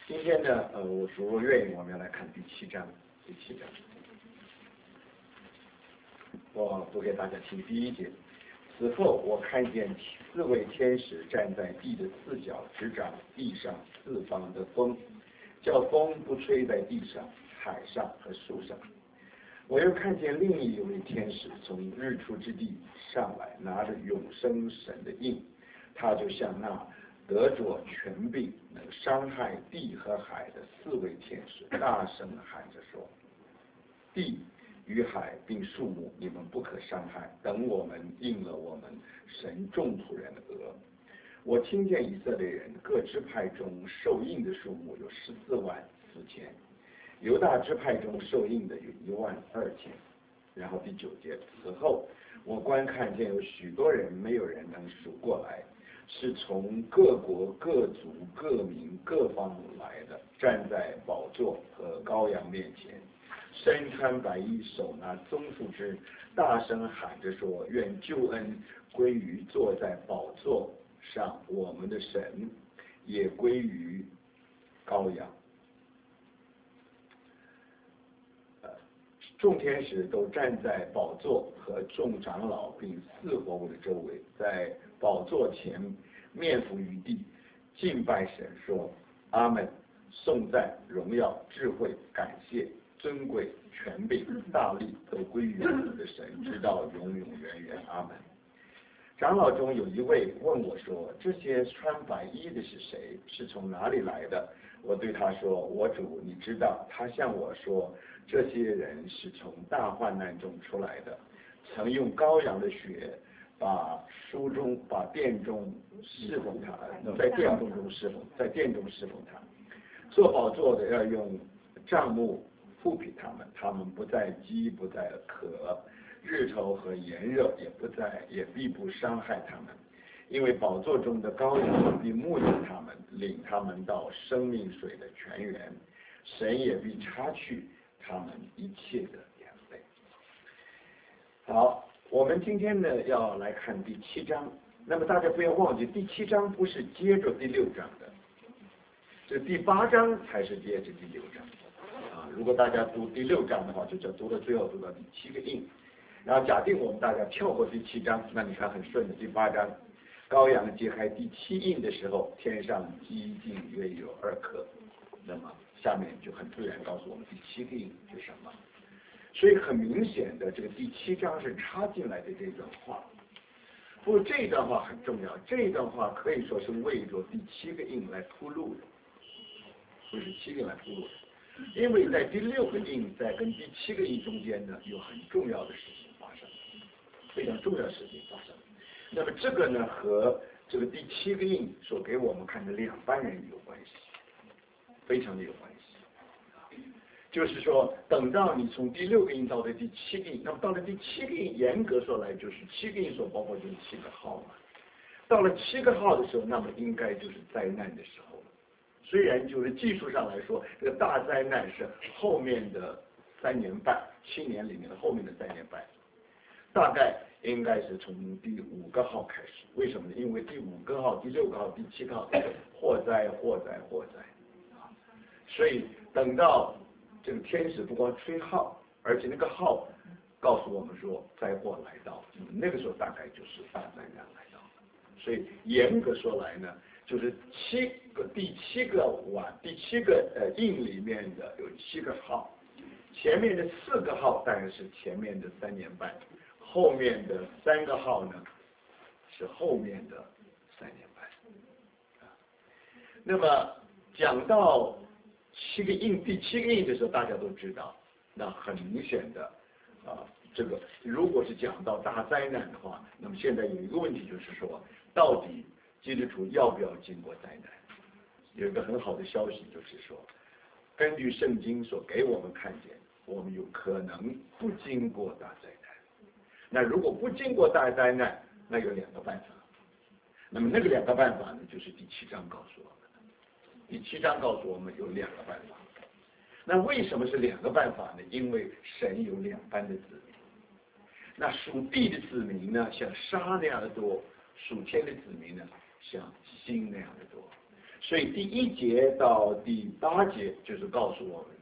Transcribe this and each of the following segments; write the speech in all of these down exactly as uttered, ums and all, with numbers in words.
今天呢，呃，我如果愿意，我们要来看第七章。第七章，我读给大家听。第一节，此后我看见四位天使站在地的四角，执掌地上四方的风，叫风不吹在地上、海上和树上。我又看见另一位天使从日出之地上来，拿着永生神的印，他就像那得着权柄能伤害地和海的四位天使大声喊着说：地与海并树木你们不可伤害，等我们应了我们神众仆人的额。我听见以色列人各支派中受印的数目有十四万四千，犹大支派中受印的有一万二千。然后第九节，此后我观看见有许多人，没有人能数过来，是从各国各族各民各方来的，站在宝座和羔羊面前，身穿白衣，手拿棕树枝，大声喊着说：愿救恩归于坐在宝座上我们的神，也归于羔羊。众天使都站在宝座和众长老并四活物的周围，在宝座前面伏于地，敬拜神，说：阿们！颂赞、荣耀、智慧、感谢、尊贵、权柄、大力都归于我们的神，直到永永远远。阿们！长老中有一位问我说：这些穿白衣的是谁？是从哪里来的？我对他说：我主，你知道。他向我说：这些人是从大患难中出来的，曾用羔羊的血把书中把殿中侍奉他，在殿中中侍奉，在殿中侍奉他。做宝座的要用帐幕覆庇他们，他们不再饥，不再渴，日头和炎热也不再，也必不伤害他们，因为宝座中的羔羊必牧养他们，领他们到生命水的泉源，神也必擦去他们一切的眼泪。好，我们今天呢要来看第七章。那么大家不要忘记，第七章不是接着第六章的，这第八章才是接着第六章啊。如果大家读第六章的话，就叫读到最后读到第七个印。然后假定我们大家跳过第七章，那你看很顺的第八章，羔羊揭开第七印的时候，天上激进约有二颗。那么下面就很自然告诉我们第七个印是什么。所以很明显的，这个第七章是插进来的这段话。不过这一段话很重要，这一段话可以说是为着第七个印来铺路的，不是七个印来铺路的。因为在第六个印在跟第七个印中间呢，有很重要的事情发生，非常重要的事情发生。那么这个呢，和这个第七个印所给我们看的两班人有关系，非常的有关系。就是说，等到你从第六个印到了第七个印，那么到了第七个印，严格说来就是七个印所包括就是七个号嘛。到了七个号的时候，那么应该就是灾难的时候了。虽然就是技术上来说，这个大灾难是后面的三年半，七年里面的后面的三年半，大概应该是从第五个号开始。为什么呢？因为第五个号、第六个号、第七个号，祸灾、祸灾、祸灾啊！所以等到这个天使不光吹号，而且那个号告诉我们说灾祸来到，那个时候大概就是大灾难来到。所以严格说来呢，就是七个第七个晚第七个呃印里面的有七个号，前面的四个号当然是前面的三年半，后面的三个号呢是后面的三年半。啊，那么讲到七个印第七个印的时候，大家都知道，那很明显的啊，这个如果是讲到大灾难的话，那么现在有一个问题就是说，到底基督徒要不要经过灾难？有一个很好的消息就是说，根据圣经所给我们看见，我们有可能不经过大灾难。那如果不经过大灾难，那有两个办法。那么那个两个办法呢，就是第七章告诉我们的。第七章告诉我们有两个办法。那为什么是两个办法呢？因为神有两班的子民。那属地的子民呢，像沙那样的多；属天的子民呢，像星那样的多。 所以第一节到第八节就是告诉我们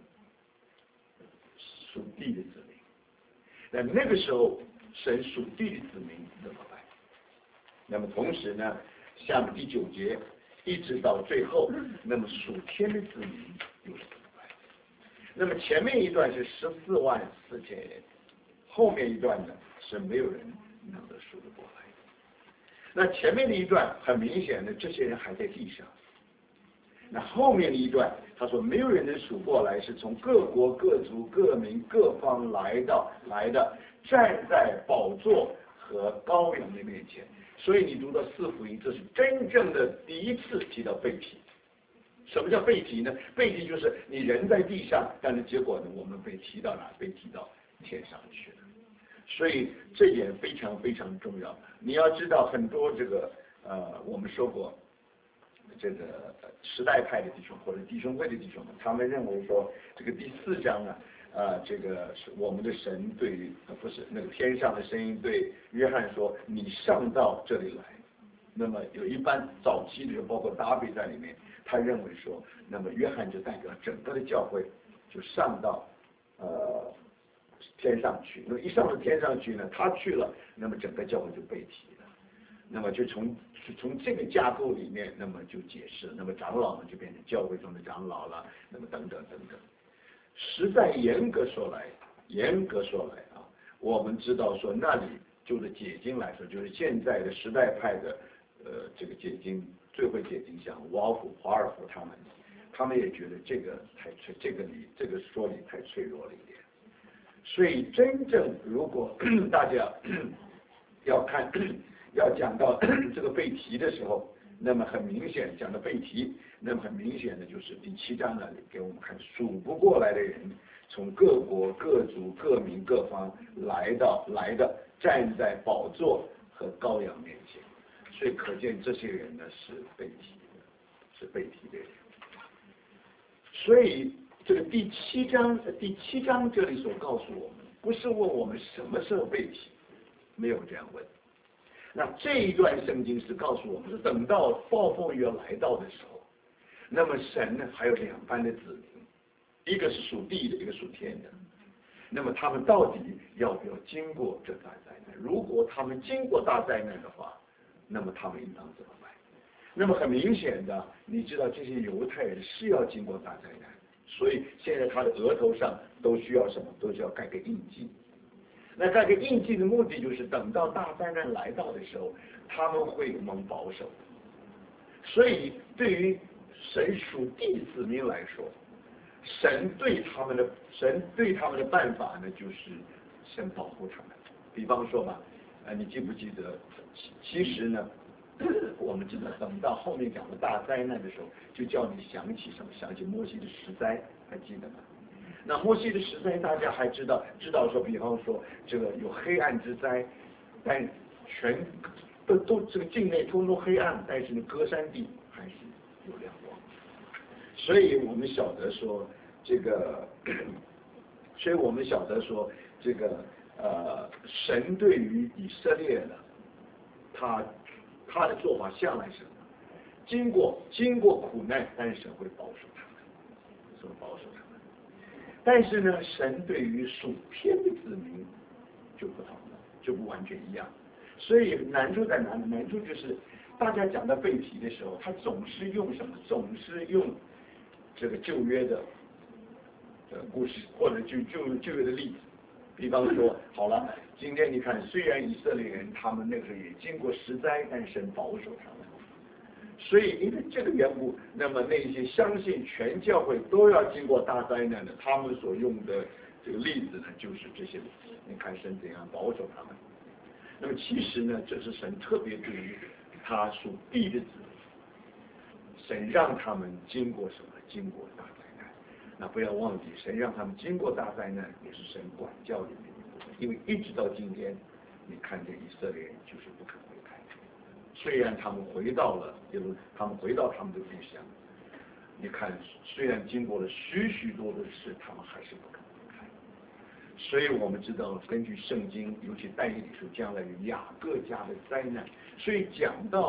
属地的子民。那那个时候神属地的子民怎么办？那么同时呢，下面第九节一直到最后，那么属天的子民又是怎么办？那么前面一段是十四万四千人，后面一段呢是没有人能够数得过来。那前面的一段很明显的，这些人还在地上。那后面的一段，他说没有人能数过来，是从各国各族各民各方来到来的，站在宝座和羔羊的面前。所以你读到四福音，这是真正的第一次提到被提。什么叫被提呢？被提就是你人在地上，但是结果呢，我们被提到哪？被提到天上去了。所以这也非常非常重要。你要知道，很多这个呃，我们说过。这个时代派的弟兄或者弟兄会的弟兄们，他们认为说这个第四章啊，呃，这个是我们的神对于、呃、不是那个天上的声音对约翰说，你上到这里来。那么有一般早期的，包括达比在里面，他认为说，那么约翰就代表整个的教会就上到呃天上去。那么一上到天上去呢，他去了，那么整个教会就被提了。那么就从从这个架构里面，那么就解释，那么长老们就变成教会中的长老了，那么等等等等。实在严格说来，严格说来啊，我们知道说那里就是解经来说，就是现在的时代派的呃这个解经最会解经，像瓦尔夫、华尔夫他们，他们也觉得这个太脆，这个理这个说理太脆弱了一点。所以真正如果大家要看。要讲到这个被提的时候，那么很明显讲到被提，那么很明显的就是第七章那里给我们看数不过来的人，从各国各族各民各方来到来的，站在宝座和羔羊面前，所以可见这些人呢是被提的，是被提的人。所以这个第七章第七章这里所告诉我们，不是问我们什么时候被提，没有这样问。那这一段圣经是告诉我们，是等到暴风雨来到的时候，那么神呢还有两班的子民，一个是属地的，一个属天的。那么他们到底要不要经过这大灾难？如果他们经过大灾难的话，那么他们应当怎么办？那么很明显的，你知道这些犹太人是要经过大灾难，所以现在他的额头上都需要什么？都需要盖个印记。那盖个印记的目的就是等到大灾难来到的时候，他们会蒙保守。所以对于神属地子民来说，神对他们的神对他们的办法呢，就是神保护他们。比方说吧，呃，你记不记得？其实呢，我们知道等到后面讲的大灾难的时候，就叫你想起什么？想起摩西的十灾，还记得吗？那摩西的十灾大家还知道，知道说，比方说这个有黑暗之灾，但全都都这个境内通通黑暗，但是呢歌山地还是有亮光。所以我们晓得说这个，所以我们晓得说这个呃，神对于以色列呢，他他的做法向来是经过经过苦难，但是神会保守他们，神会保守他们。但是呢，神对于属天的子民就不同了，就不完全一样。所以难处在哪里？难处就是大家讲到被提的时候，他总是用什么？总是用这个旧约的呃故事，或者就旧旧约的例子。比方说，好了，今天你看，虽然以色列人他们那个时候也经过十灾，但神保守他们。所以因为这个缘故，那么那些相信全教会都要经过大灾难的，他们所用的这个例子呢，就是这些例子。你看神怎样保守他们。那么其实呢，这是神特别对于他属地的子民，神让他们经过什么？经过大灾难。那不要忘记，神让他们经过大灾难，也是神管教里面的一部分。因为一直到今天，你看见以色列人就是不肯悔改。虽然他们回到了耶路，他们回到他们的故乡，你看，虽然经过了许许多多的事，他们还是不肯离开。所以我们知道，根据圣经，尤其但以理书将来有雅各家的灾难，所以讲到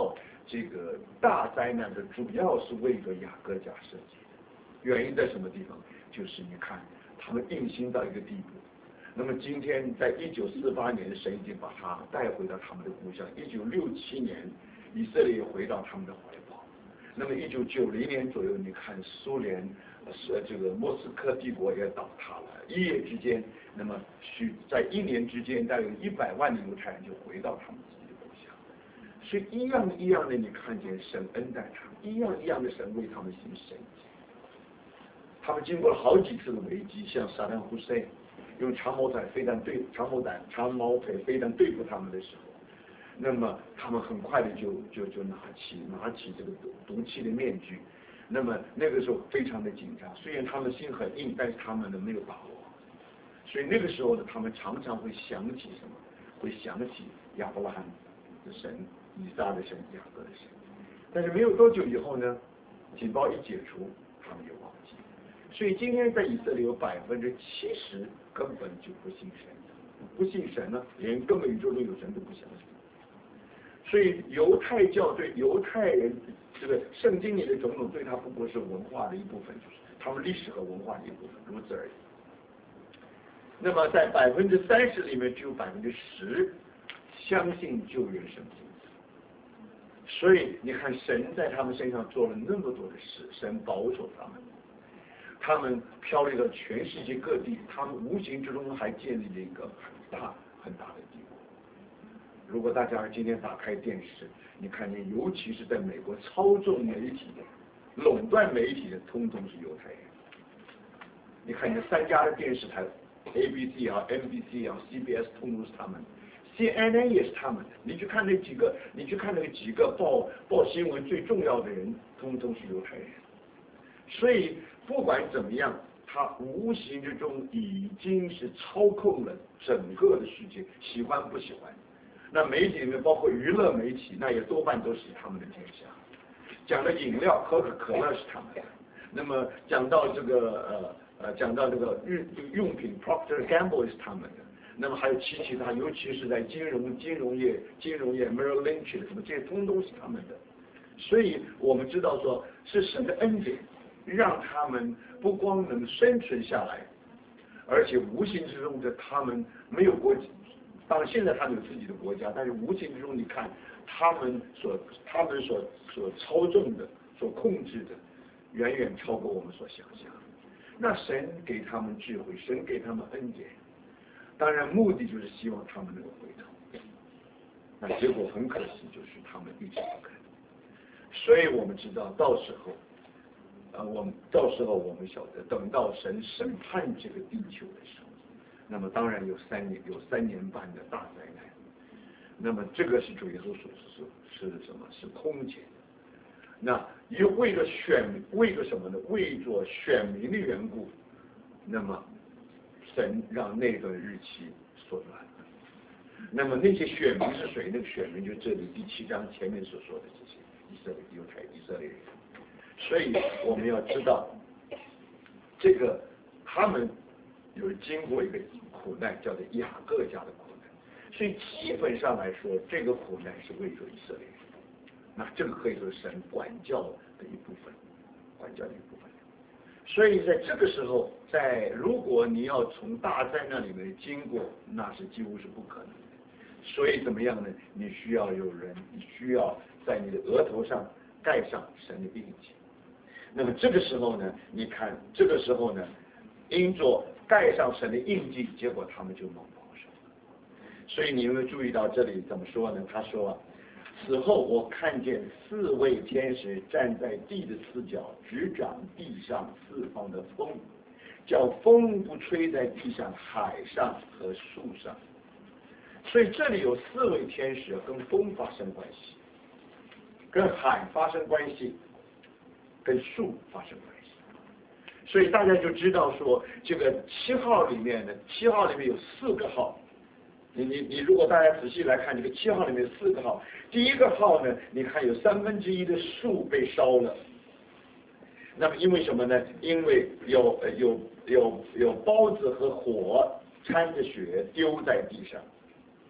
这个大灾难的主要是为着雅各家设计的。原因在什么地方？就是你看他们硬心到一个地步。那么今天在一九四八年，神已经把他带回到他们的故乡。一九六七年，以色列回到他们的怀抱。那么一九九零年左右，你看苏联是这个莫斯科帝国也倒塌了，一夜之间，那么许在一年之间，大概有一百万的犹太人就回到他们自己的故乡。所以一样一样的，你看见神恩待他们，一样一样的神为他们行神迹。他们经过了好几次的危机，像萨达姆胡塞用长矛弹飞弹对长矛弹长矛腿飞弹对付他们的时候，那么他们很快的就就就拿起拿起这个毒毒气的面具，那么那个时候非常的紧张，虽然他们心很硬，但是他们呢没有把握，所以那个时候呢，他们常常会想起什么？会想起亚伯拉罕的神、以撒的神、雅各的神，但是没有多久以后呢，警报一解除，他们就忘记。所以今天在以色列有百分之七十根本就不信神，不信神呢，连根本宇宙中有神都不相信。所以犹太教对犹太人这个圣经里的种种，对他不过是文化的一部分，就是他们历史和文化的一部分，如此而已。那么在百分之三十里面，只有百分之十相信救援圣经。所以你看，神在他们身上做了那么多的事，神保守他们。他们漂流到全世界各地，他们无形之中还建立了一个很大很大的帝国。如果大家今天打开电视，你看见，尤其是在美国操纵媒体的、垄断媒体的，通通是犹太人。你看见三家的电视台 ，A B C 啊、N B C 啊、C B S， 通通是他们的 ，C N N 也是他们的。你去看那几个，你去看那几个报报新闻最重要的人，通通是犹太人。所以不管怎么样，他无形之中已经是操控了整个的世界，喜欢不喜欢？那媒体里面包括娱乐媒体，那也多半都是他们的天下。讲的饮料，可口可乐是他们的。那么讲到这个呃呃，讲到这个日用品 ，Procter Gamble 是他们的。那么还有其其他，尤其是在金融金融业、金融业 Merrill Lynch 什么，这些通通是他们的。所以我们知道说，是神的恩典。让他们不光能生存下来，而且无形之中的他们没有国，当然现在他们有自己的国家，但是无形之中你看他们所他们所所操纵的、所控制的，远远超过我们所想象。那神给他们智慧，神给他们恩典，当然目的就是希望他们能够回头。那结果很可惜，就是他们一直不肯。所以我们知道，到时候。呃，我们到时候我们晓得，等到神审判这个地球的时候，那么当然有三年有三年半的大灾难。那么这个是主耶稣所是是什么？是空前。那又为了选为了什么呢？为着选民的缘故，那么神让那个日期缩短。那么那些选民是谁？那个选民就这里第七章前面所说的这些以色列犹太以色列人。所以我们要知道，这个他们有经过一个苦难，叫做雅各家的苦难。所以基本上来说，这个苦难是为着以色列人。那这个可以说是神管教的一部分，管教的一部分。所以在这个时候，在如果你要从大灾难里面经过，那是几乎是不可能的。所以怎么样呢？你需要有人，你需要在你的额头上盖上神的印记。那么这个时候呢，你看这个时候呢，因着盖上神的印记，结果他们就蒙保守。所以你有没有注意到这里怎么说呢？他说，此后我看见四位天使站在地的四角，执掌地上四方的风，叫风不吹在地上、海上和树上。所以这里有四位天使跟风发生关系，跟海发生关系，跟树发生关系。所以大家就知道说，这个七号里面呢，七号里面有四个号。你你你，如果大家仔细来看，这个七号里面有四个号。第一个号呢，你看有三分之一的树被烧了。那么因为什么呢？因为有有有有孢子和火掺着血丢在地上。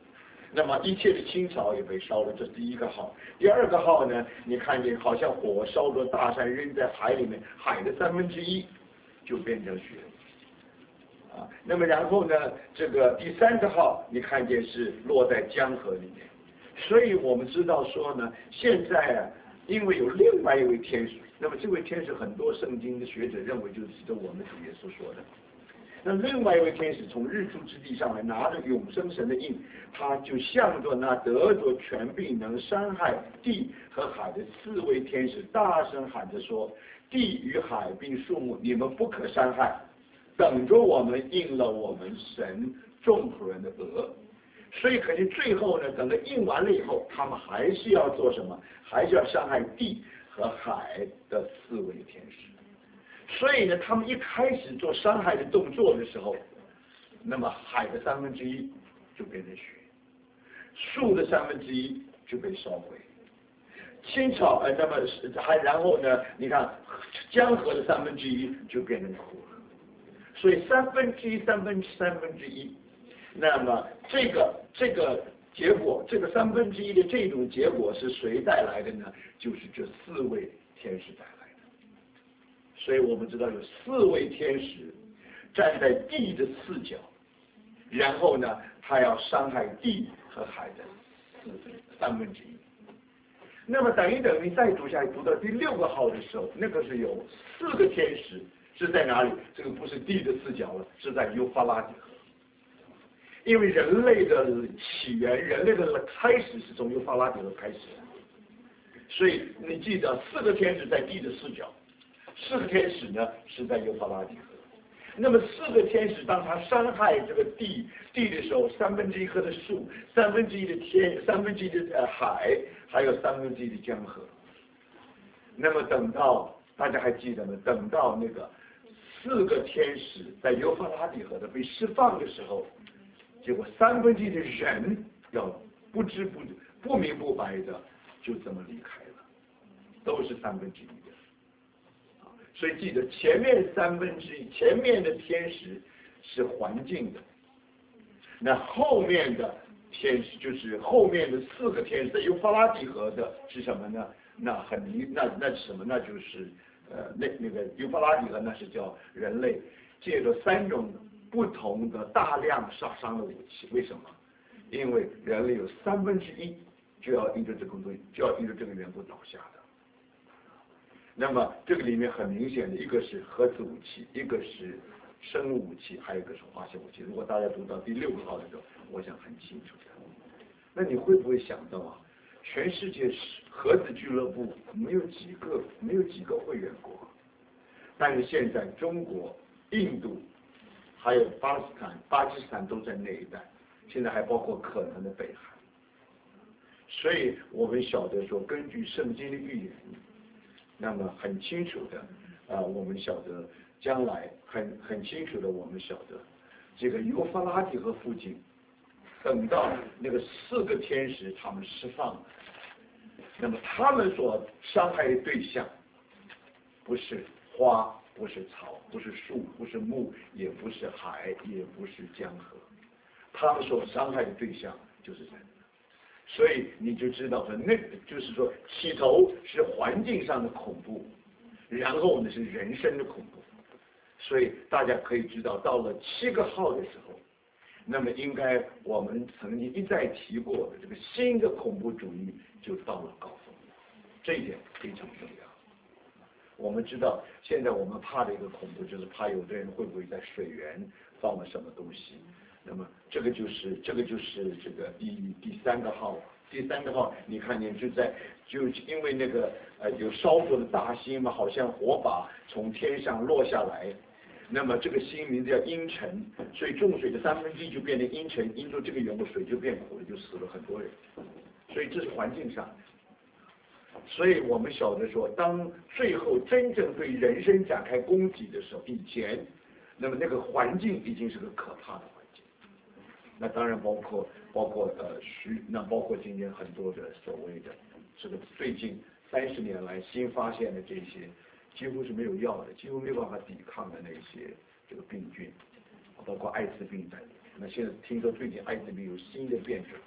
那么一切的青草也被烧了，这是第一个号。第二个号呢，你看见好像火烧着大山，扔在海里面，海的三分之一就变成雪。啊，那么然后呢，这个第三个号，你看见是落在江河里面。所以我们知道说呢，现在啊，因为有另外一位天使，那么这位天使很多圣经的学者认为就是指我们主耶稣说的。那另外一位天使从日出之地上来，拿着永生神的印，他就向着那得着权柄能伤害地和海的四位天使，大声喊着说：地与海并树木，你们不可伤害，等着我们应了我们神众仆人的额。所以可见最后呢，等到应完了以后，他们还是要做什么？还是要伤害地和海的四位天使。所以呢，他们一开始做伤害的动作的时候，那么海的三分之一就变成雪，树的三分之一就被烧毁，青草呃，那么还然后呢，你看江河的三分之一就变成苦了。所以三分之一、三分三分之一，那么这个这个结果，这个三分之一的这种结果是谁带来的呢？就是这四位天使带来的。所以我们知道有四位天使站在地的四角，然后呢，他要伤害地和海的四三分之一。那么等一等，你再读下去，读到第六个号的时候，那个是有四个天使是在哪里？这个不是地的四角了，是在幼发拉底河。因为人类的起源，人类的开始是从幼发拉底河开始的，所以你记得四个天使在地的四角。四个天使呢是在幼发拉底河，那么四个天使当他伤害这个地地的时候，三分之一棵的树，三分之一的天，三分之一的呃海，还有三分之一的江河。那么等到大家还记得吗？等到那个四个天使在幼发拉底河的被释放的时候，结果三分之一的人要不知不不明不白的就这么离开了，都是三分之一的。所以记得前面三分之一，前面的天使是环境的，那后面的天使就是后面的四个天使在幼发拉底河的是什么呢？那很明，那那是什么？那就是呃那那个幼发拉底河，那是叫人类借着三种不同的大量杀伤的武器。为什么？因为人类有三分之一就要因着这个东西，就要因着这个缘故倒下的。那么这个里面很明显的一个是核子武器，一个是生物武器，还有一个是化学武器。如果大家读到第六个号的时候，我想很清楚的。那你会不会想到啊，全世界核子俱乐部没有几个，没有几个会员国，但是现在中国、印度还有巴基斯坦、巴基斯坦都在那一带，现在还包括可能的北韩。所以我们晓得说，根据圣经的预言，那么很清楚的啊、呃，我们晓得将来很很清楚的，我们晓得这个幼发拉底河附近，等到那个四个天使他们释放了，那么他们所伤害的对象不是花，不是草，不是树，不是木，也不是海，也不是江河，他们所伤害的对象就是人。所以你就知道说，那就是说，起头是环境上的恐怖，然后呢是人生的恐怖。所以大家可以知道，到了七个号的时候，那么应该我们曾经一再提过的这个新的恐怖主义就到了高峰，这一点非常重要。我们知道，现在我们怕的一个恐怖就是怕有的人会不会在水源放了什么东西。那么这个就是这个就是这个第第三个号，第三个号你看见就在就因为那个呃有烧过的大星嘛，好像火把从天上落下来，那么这个星名字叫阴沉，所以重水的三分之一就变成阴沉，因着这个缘故水就变苦了，就死了很多人，所以这是环境上。所以我们晓得说，当最后真正对人生展开攻击的时候，以前那么那个环境已经是个可怕的环境。那当然包括包括呃徐，那包括今天很多的所谓的这个最近三十年来新发现的这些，几乎是没有药的，几乎没有办法抵抗的那些这个病菌，包括艾滋病在里面。那现在听说最近艾滋病有新的变种，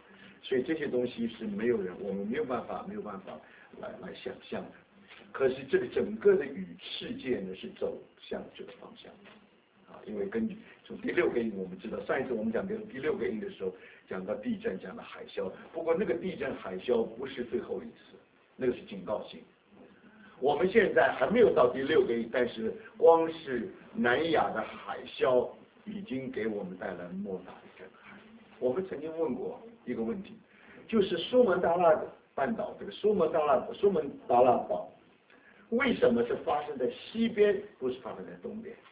所以这些东西是没有人，我们没有办法没有办法来来想象的。可是这个整个的宇世界呢是走向这个方向啊，因为根据从第六个印我们知道，上一次我们讲的第六个印的时候讲到地震，讲到海啸，不过那个地震海啸不是最后一次，那个是警告性。我们现在还没有到第六个印，但是光是南亚的海啸已经给我们带来莫大的震撼。我们曾经问过一个问题，就是苏门答腊半岛这个苏门答腊苏门答腊岛为什么是发生在西边，不是发生在东边？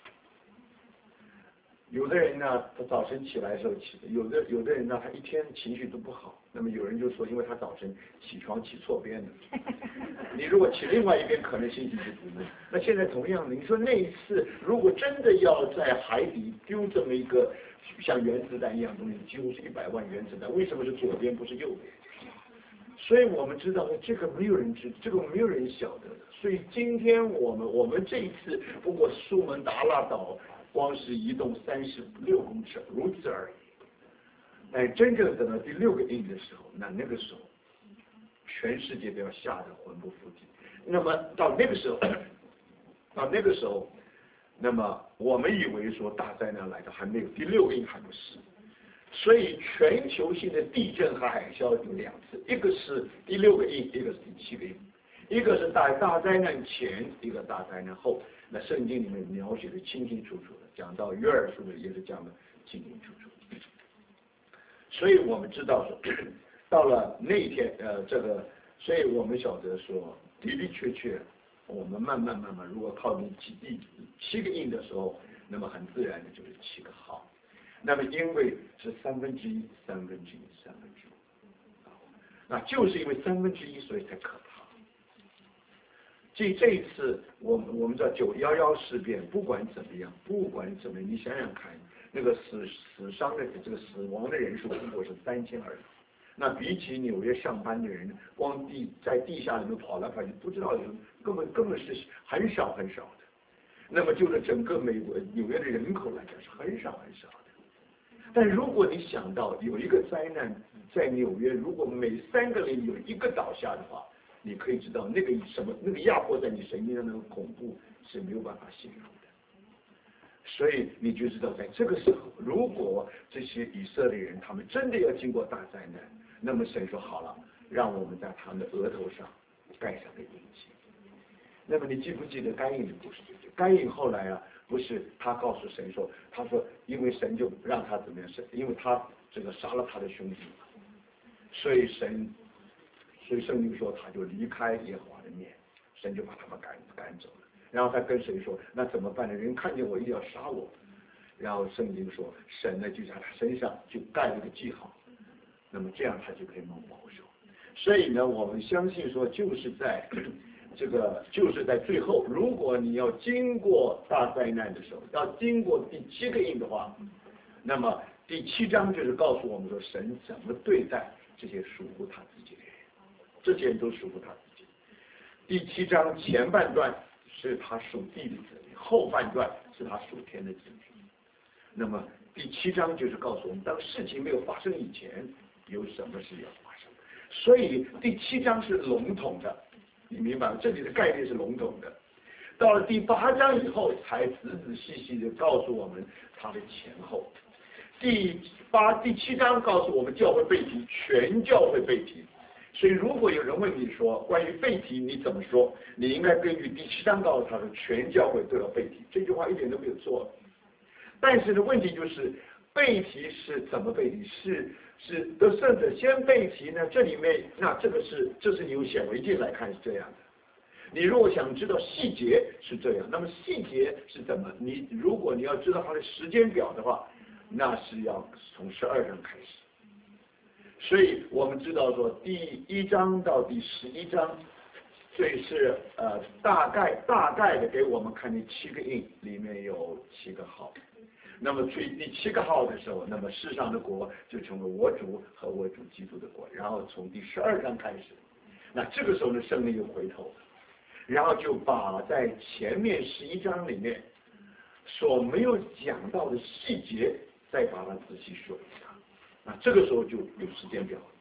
有的人呢，他早晨起来的时候起，有的有的人呢，他一天情绪都不好。那么有人就说，因为他早晨起床起错边了。你如果起另外一边，可能心情就不对。那现在同样的，你说那一次如果真的要在海底丢这么一个像原子弹一样东西，几乎是一百万原子弹，为什么是左边不是右边？所以我们知道这个没有人知，这个没有人晓得的。所以今天我们我们这一次不过苏门答腊岛光是移动三十六公尺，如此而已。但真正等到第六个印的时候，那那个时候全世界都要吓得魂不附体。那么到那个时候，到那个时候，那么我们以为说大灾难来到还没有，第六个印还不是。所以全球性的地震和海啸有两次，一个是第六个印，一个是第七个印，一个是大大灾难前，一个大灾难后。那圣经里面描写的清清楚楚的，讲到约珥书的也是讲的清清楚楚。所以我们知道说，到了那一天，呃，这个，所以我们晓得说，的的确确，我们慢慢慢慢，如果靠近七第七个印的时候，那么很自然的就是七个号。那么因为是三分之一、三分之一、三分之一，那就是因为三分之一，所以才可怕。这这一次，我们我们知道九幺幺事变，不管怎么样，不管怎么样，你想想看，那个死死伤的这个死亡的人数不过是三千而已。那比起纽约上班的人，光地在地下里面跑来跑去，不知道有根本根本是很少很少的。那么就是整个美国纽约的人口来讲是很少很少的。但如果你想到有一个灾难在纽约，如果每三个人有一个倒下的话，你可以知道那个什么那个压迫在你神经上那个恐怖是没有办法形容的。所以你就知道，在这个时候，如果这些以色列人他们真的要经过大灾难，那么神说好了，让我们在他们的额头上盖上个印记。那么你记不记得该隐的故事？该隐后来啊，不是他告诉神说，他说因为神就让他怎么样，是因为他这个杀了他的兄弟，所以神，所以圣经说他就离开耶和华的面，神就把他们赶赶走了。然后他跟谁说，那怎么办呢？人看见我一定要杀我。然后圣经说，神呢就在他身上就盖了个记号，那么这样他就可以蒙保守。所以呢，我们相信说，就是在这个就是在最后，如果你要经过大灾难的时候，要经过第七个印的话，那么第七章就是告诉我们说，神怎么对待这些属乎他自己的人，这些人都属乎他自己。第七章前半段是他属地的子民，后半段是他属天的子民。那么第七章就是告诉我们，当事情没有发生以前，有什么事要发生。所以第七章是笼统的，你明白吗？这里的概念是笼统的。到了第八章以后，才仔仔细细的告诉我们它的前后。第八、第七章告诉我们教会被提，全教会被提。所以如果有人问你说关于被提你怎么说，你应该根据第七章告诉他说全教会都要被提，这句话一点都没有错。但是呢，问题就是被提是怎么被提？是是得胜者先被提呢？这里面那这个是这是你用显微镜来看是这样的。你如果想知道细节是这样，那么细节是怎么？你如果你要知道它的时间表的话，那是要从十二章开始。所以我们知道说第一章到第十一章，这是呃大概大概的给我们看见七个印里面有七个号。那么最第七个号的时候，那么世上的国就成为我主和我主基督的国。然后从第十二章开始，那这个时候呢，圣灵又回头了，然后就把在前面十一章里面所没有讲到的细节，再把它仔细说一下。那这个时候就有时间表了。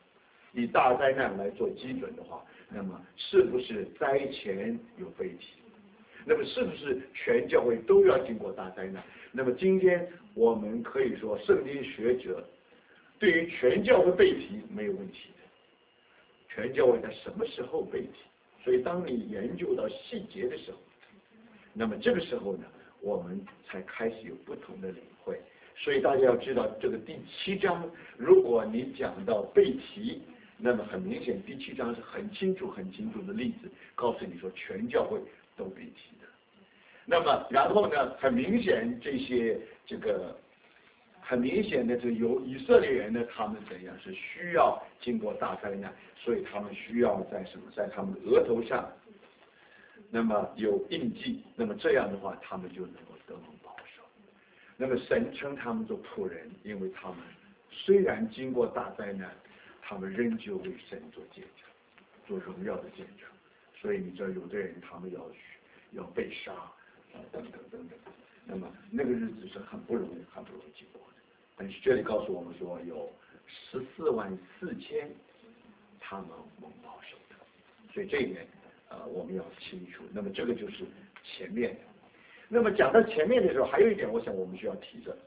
以大灾难来做基准的话，那么是不是灾前有被提？那么是不是全教会都要经过大灾难？那么今天我们可以说，圣经学者对于全教会被提没有问题的。全教会在什么时候被提？所以当你研究到细节的时候，那么这个时候呢，我们才开始有不同的领会。所以大家要知道，这个第七章，如果你讲到被提，那么很明显，第七章是很清楚、很清楚的例子，告诉你说全教会都被提的。那么然后呢，很明显这些这个很明显的，这有以色列人呢，他们怎样是需要经过大灾难，所以他们需要在什么，在他们的额头上，那么有印记，那么这样的话，他们就能够得蒙保守。那么神称他们做仆人，因为他们虽然经过大灾难，他们仍旧为神做见证，做荣耀的见证。所以你知道，有的人他们要要被杀啊，等等等等。那么那个日子是很不容易、很不容易经过的。但是这里告诉我们说，有十四万四千他们蒙保守的，所以这一点呃我们要清楚。那么这个就是前面的。那么讲到前面的时候，还有一点，我想我们需要提的。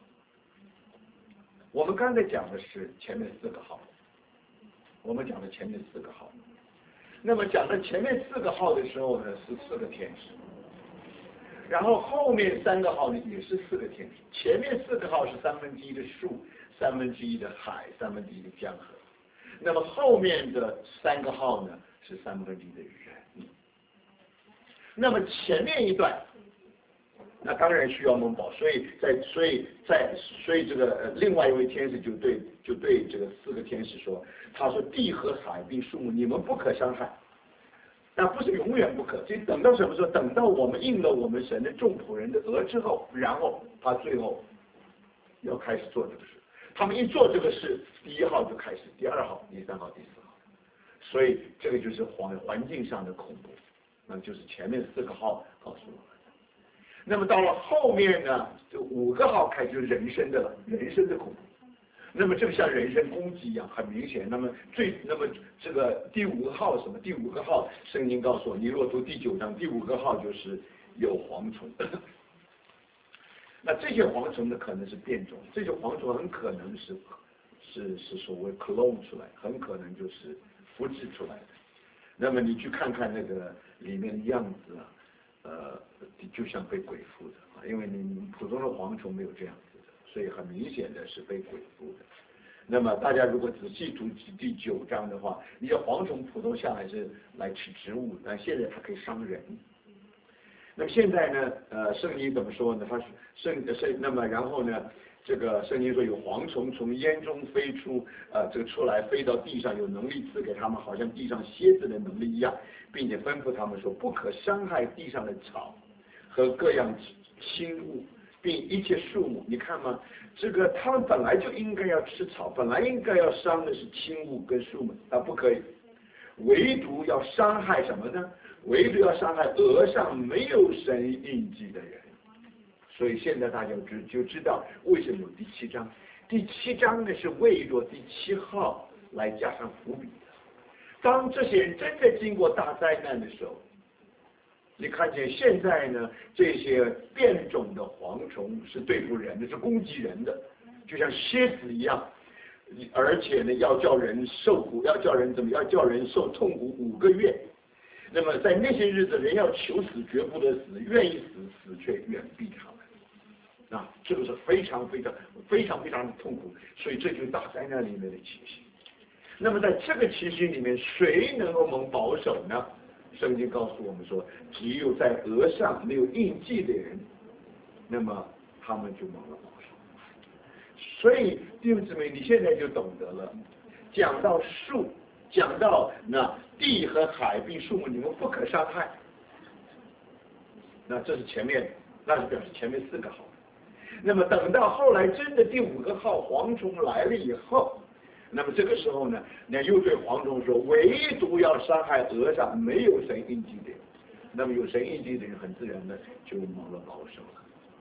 我们刚才讲的是前面四个号，我们讲的前面四个号。那么讲到前面四个号的时候呢，是四个天使。然后后面三个号呢也是四个天使，前面四个号是三分之一的树，三分之一的海，三分之一的江河。那么后面的三个号呢是三分之一的人。那么前面一段，那当然需要蒙保，所以在所以在所以这个另外一位天使就对就对这个四个天使说，他说地和海并树木你们不可伤害。那不是永远不可，所以等到什么时候？等到我们应了我们神的众仆人的额之后，然后他最后要开始做这个事。他们一做这个事，第一号就开始，第二号、第三号、第四号。所以这个就是环环境上的恐怖，那就是前面四个号告诉我们的。那么到了后面呢，就五个号开始就是人生的了，人生的恐怖。那么这个像人身攻击一样，很明显。那么最那么这个第五个号是什么？第五个号，圣经告诉我，你若读第九章，第五个号就是有蝗虫。那这些蝗虫呢，可能是变种，这些蝗虫很可能是是是所谓 clone 出来，很可能就是复制出来的。那么你去看看那个里面的样子啊，呃，就像被鬼附的啊，因为你普通的蝗虫没有这样子。所以很明显的是被鬼附的。那么大家如果仔细读第九章的话，你的蝗虫普通下来是来吃植物，但现在它可以伤人。那么现在呢，呃，圣经怎么说呢？它是圣圣，那么然后呢，这个圣经说有蝗虫从烟中飞出，呃，这个出来飞到地上，有能力赐给他们，好像地上蝎子的能力一样，并且吩咐他们说，不可伤害地上的草和各样轻物。并一切树木，你看吗？这个他们本来就应该要吃草，本来应该要伤的是轻物跟树木啊，不可以，唯独要伤害什么呢？唯独要伤害额上没有神印记的人。所以现在大家就就知道为什么有第七章。第七章呢是为着第七号来加上伏笔的。当这些人真的经过大灾难的时候，你看见现在呢，这些变种的蝗虫是对付人的，是攻击人的，就像蝎子一样，而且呢，要叫人受苦，要叫人怎么，要叫人受痛苦五个月。那么在那些日子，人要求死绝不得死，愿意死死却远避他们。啊，这个是非常非常非常非常的痛苦，所以这就是大灾难里面的情形。那么在这个情形里面，谁能够蒙保守呢？圣经告诉我们说，只有在额上没有印记的人，那么他们就蒙了保守。所以弟兄姊妹，你现在就懂得了，讲到树，讲到那地和海并树木，你们不可伤害。那这是前面，那是表示前面四个号。那么等到后来真的第五个号蝗虫来了以后，那么这个时候呢，那又对蝗虫说，唯独要伤害额上没有神印记的人。那么有神印记的人，很自然的就蒙了保守了。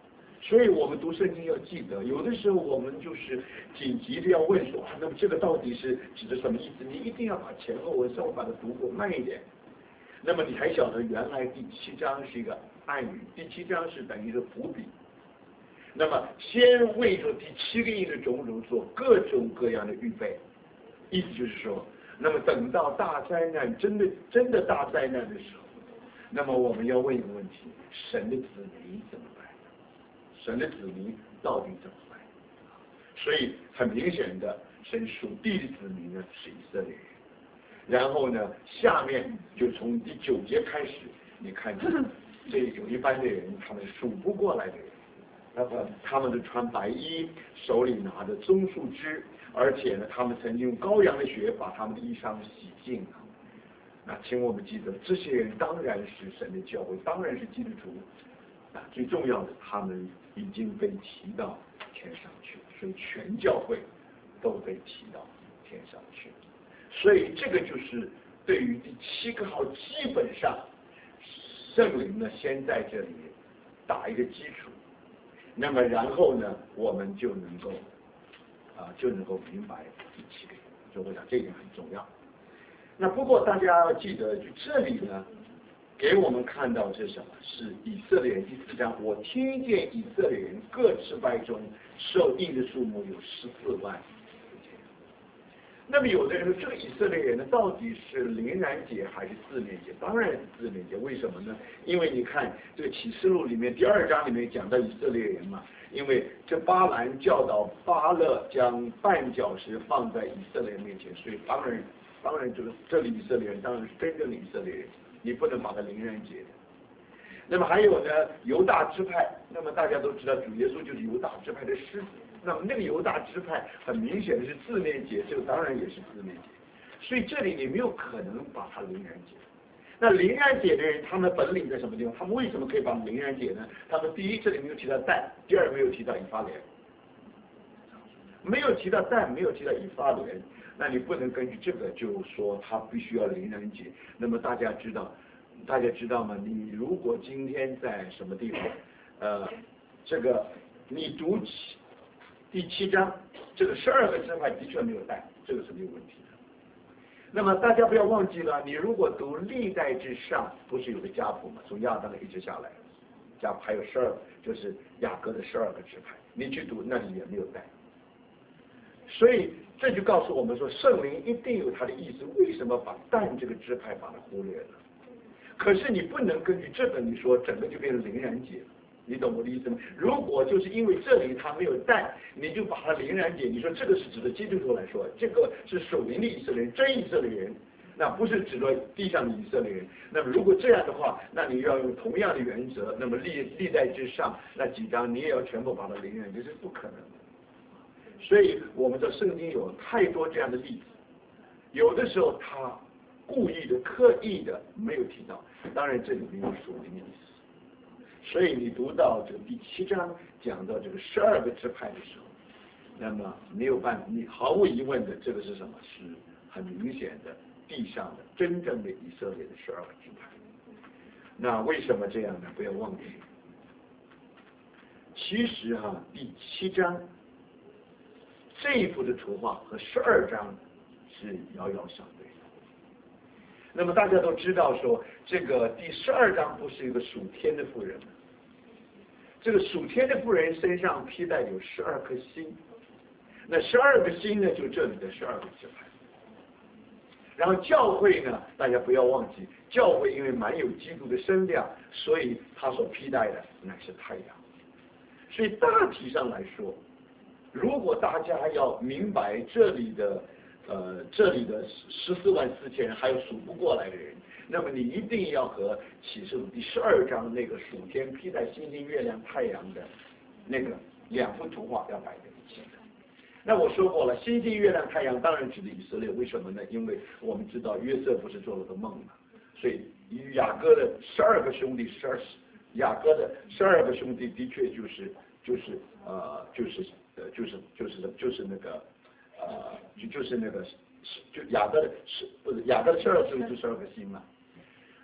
所以我们读圣经要记得，有的时候我们就是紧急的要问说啊，那么这个到底是指的什么意思？你一定要把前后文稍微把它读过，慢一点。那么你还晓得原来第七章是一个暗语，第七章是等于是伏笔。那么先为着第七个印的种种做各种各样的预备，意思就是说，那么等到大灾难真的真的大灾难的时候，那么我们要问一个问题：神的子民怎么办？神的子民到底怎么办？所以很明显的，神属地的子民呢是以色列人。然后呢，下面就从第九节开始，你看见这有一班的人，他们数不过来的人，那么他们都穿白衣，手里拿着棕树枝，而且呢，他们曾经用羔羊的血把他们的衣裳洗净了。那请我们记得，这些人当然是神的教会，当然是基督徒。啊，最重要的，他们已经被提到天上去了，所以全教会都被提到天上去了。所以这个就是对于第七个号，基本上圣灵呢先在这里打一个基础，那么然后呢，我们就能够啊就能够明白第七个，所以我想这一点很重要。那不过大家要记得，就这里呢，给我们看到是什么？是以色列人第四章，我听见以色列人各支派中受印的数目有十四万。那么有的人说，这个以色列人呢，到底是灵然节还是自灭节？当然是自灭节。为什么呢？因为你看这个启示录里面第二章里面讲到以色列人嘛，因为这巴兰教导巴勒将绊脚石放在以色列人面前，所以当然当然就是这里以色列人当然是真正的以色列人，你不能把它灵然节的。那么还有呢，犹大支派，那么大家都知道主耶稣就是犹大支派的狮子。那么那个犹大支派很明显的是自灭节，这个当然也是自灭节，所以这里你没有可能把它灵然节。那灵然节的人，他们本领在什么地方？他们为什么可以把灵然节呢？他们第一，这里没有提到但，第二没有提到以法莲，没有提到但，没有提到以法莲，那你不能根据这个就说他必须要灵然节。那么大家知道，大家知道吗？你如果今天在什么地方，呃，这个你读起。第七章，这个十二个支派的确没有带，这个是没有问题的。那么大家不要忘记了，你如果读历代之上，不是有个家谱嘛，从亚当一直下来，家谱还有十二，就是雅各的十二个支派，你去读那里也没有带。所以这就告诉我们说，圣灵一定有他的意思，为什么把但这个支派把它忽略了？可是你不能根据这个，你说整个就变成灵然节了。你懂我的意思吗？如果就是因为这里他没有但，你就把它灵然节，你说这个是指的基督徒来说，这个是属灵的以色列人，真以色列人，那不是指的地上的以色列人。那么如果这样的话，那你要用同样的原则，那么历历代之上那几章你也要全部把它灵然节，这是不可能的。所以我们的圣经有太多这样的例子，有的时候他故意的、刻意的没有提到，当然这里没有属灵的意思。所以你读到这个第七章讲到这个十二个支派的时候，那么没有办法，你毫无疑问的，这个是什么？是很明显的地上的真正的以色列的十二个支派。那为什么这样呢？不要忘记，其实哈、啊，第七章这一幅的图画和十二章是遥遥相对的。那么大家都知道说，这个第十二章不是一个属天的妇人吗？这个属天的妇人身上披戴有十二颗星，那十二个星呢，就这里的十二个支派。然后教会呢，大家不要忘记，教会因为满有基督的身量，所以他所披戴的乃是太阳。所以大体上来说，如果大家要明白这里的呃这里的十四万四千人，还有数不过来的人。那么你一定要和启示录第十二章那个属天披戴星星、月亮、太阳的那个两幅图画要摆在一起的。那我说过了，星星、月亮、太阳当然指的以色列，为什么呢？因为我们知道约瑟不是做了个梦嘛，所以雅各的十二个兄弟，十二雅各的十二个兄弟的确就是就是呃就是呃就是就是就是那个呃就就是那个就雅各的是不是雅各的十二个兄弟就十二个星嘛？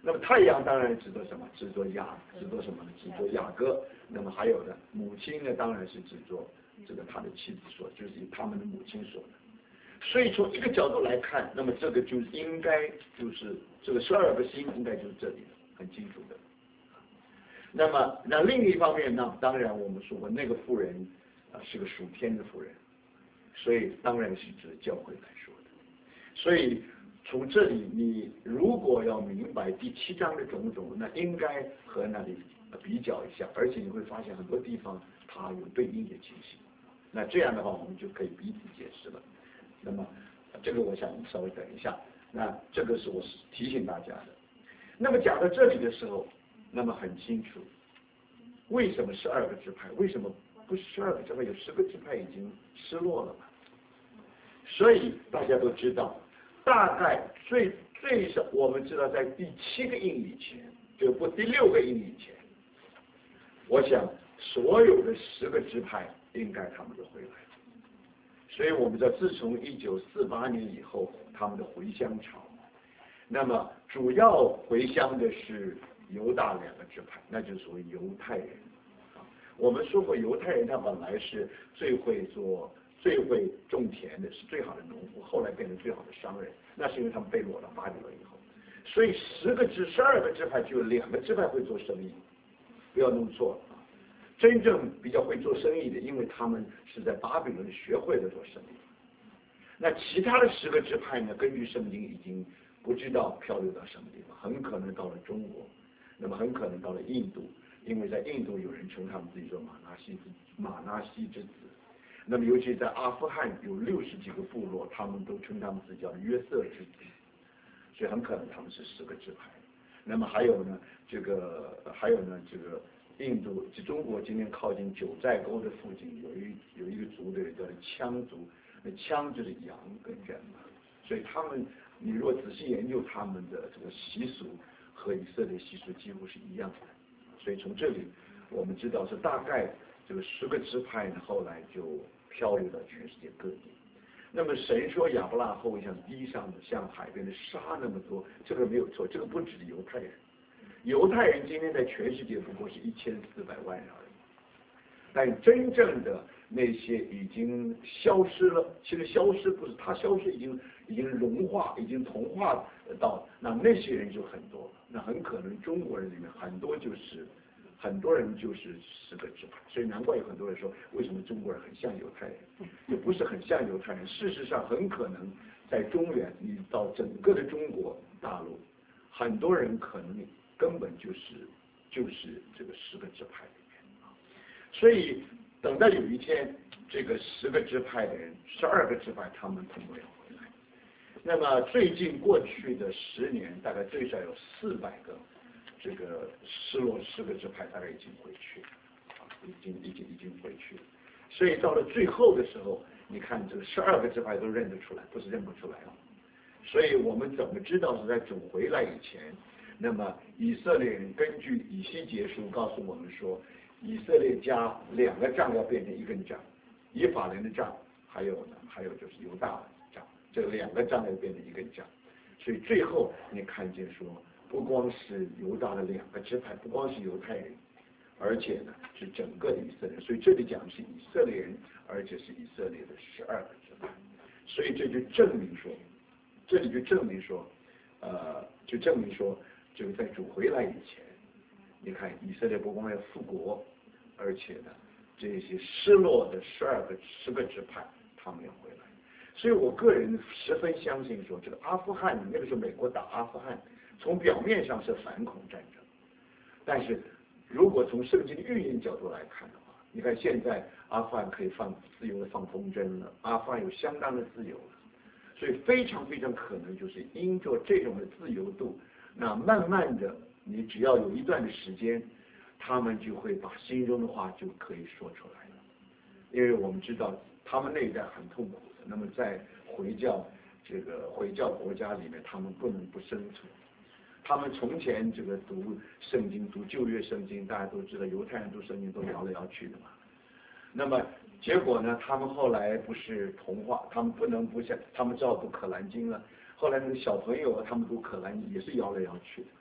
那么太阳当然指作什么？指作雅，指作什么呢？指作雅各。那么还有呢，母亲呢，当然是指作这个他的妻子说，就是他们的母亲说的。所以从这个角度来看，那么这个就应该就是这个十二个星应该就是这里的，很清楚的。那么那另一方面呢，当然我们说过那个妇人啊是个属天的妇人，所以当然是指教会来说的。所以从这里你如果要明白第七章的种种，那应该和那里比较一下，而且你会发现很多地方它有对应的情形。那这样的话，我们就可以彼此解释了。那么这个我想稍微等一下，那这个是我是提醒大家的。那么讲到这里的时候，那么很清楚，为什么十二个支派？为什么不是十二个支派？有十个支派已经失落了嘛？所以大家都知道，大概最最少我们知道，在第七个印以前，就不第六个印以前，我想所有的十个支派应该他们都回来。所以我们知道，自从一九四八年以后，他们的回乡潮，那么主要回乡的是犹大两个支派，那就属于犹太人。啊，我们说过，犹太人他本来是最会做、最会种田的，是最好的农夫，后来变成最好的商人，那是因为他们被掳到巴比伦以后。所以十个支、十二个支派就有两个支派会做生意，不要弄错了。真正比较会做生意的，因为他们是在巴比伦学会了做生意。那其他的十个支派呢？根据圣经已经不知道漂流到什么地方，很可能到了中国，那么很可能到了印度，因为在印度有人称他们自己做马纳西马纳西之子。那么尤其在阿富汗有六十几个部落，他们都称他们自己叫约瑟之子，所以很可能他们是十个支派。那么还有呢，这个还有呢，这个。印度就中国今天靠近九寨沟的附近有一有一个族的人叫做羌族，那羌就是羊跟人嘛，所以他们你如果仔细研究他们的这个习俗和以色列习俗几乎是一样的，所以从这里我们知道是大概这个十个支派呢后来就漂流到全世界各地。那么神说亚伯拉后像地上的像海边的沙那么多，这个没有错，这个不止犹太人。犹太人今天在全世界不过是一千四百万人而已，但真正的那些已经消失了，其实消失不是它消失，已经已经融化，已经同化到那那些人就很多了，那很可能中国人里面很多就是很多人就是十个支派，所以难怪有很多人说为什么中国人很像犹太人，也不是很像犹太人，事实上很可能在中原，你到整个的中国大陆，很多人可能根本就是就是这个十个支派里面啊，所以等到有一天，这个十个支派的人，十二个支派他们通过要回来。那么最近过去的十年，大概最少有四百个这个失落十个支派大概已经回去，啊，已经已经已经回去了。所以到了最后的时候，你看这个十二个支派都认得出来，不是认不出来了。所以我们怎么知道是在主回来以前？那么以色列人根据以西结书告诉我们说，以色列家两个杖要变成一根杖，以法莲的杖，还有呢，还有就是犹大的杖，这两个杖要变成一根杖。所以最后你看见说，不光是犹大的两个支派，不光是犹太人，而且呢是整个的以色列。所以这里讲的是以色列人，而且是以色列的十二个支派。所以这就证明说，这里就证明说，呃，就证明说。就是在主回来以前，你看以色列不光要复国，而且呢，这些失落的十二个十个支派他们要回来。所以我个人十分相信说，这个阿富汗那个时候美国打阿富汗，从表面上是反恐战争，但是如果从圣经的预言角度来看的话，你看现在阿富汗可以放自由的放风筝了，阿富汗有相当的自由了，所以非常非常可能就是因着这种的自由度。那慢慢的，你只要有一段的时间，他们就会把心中的话就可以说出来了。因为我们知道他们那一代很痛苦的，那么在回教这个回教国家里面，他们不能不生存。他们从前这个读圣经，读旧约圣经，大家都知道犹太人读圣经都摇来摇去的嘛。那么结果呢，他们后来不是同化，他们不能不像他们照读可兰经了。后来那个小朋友啊，他们读可兰也是摇来摇去的，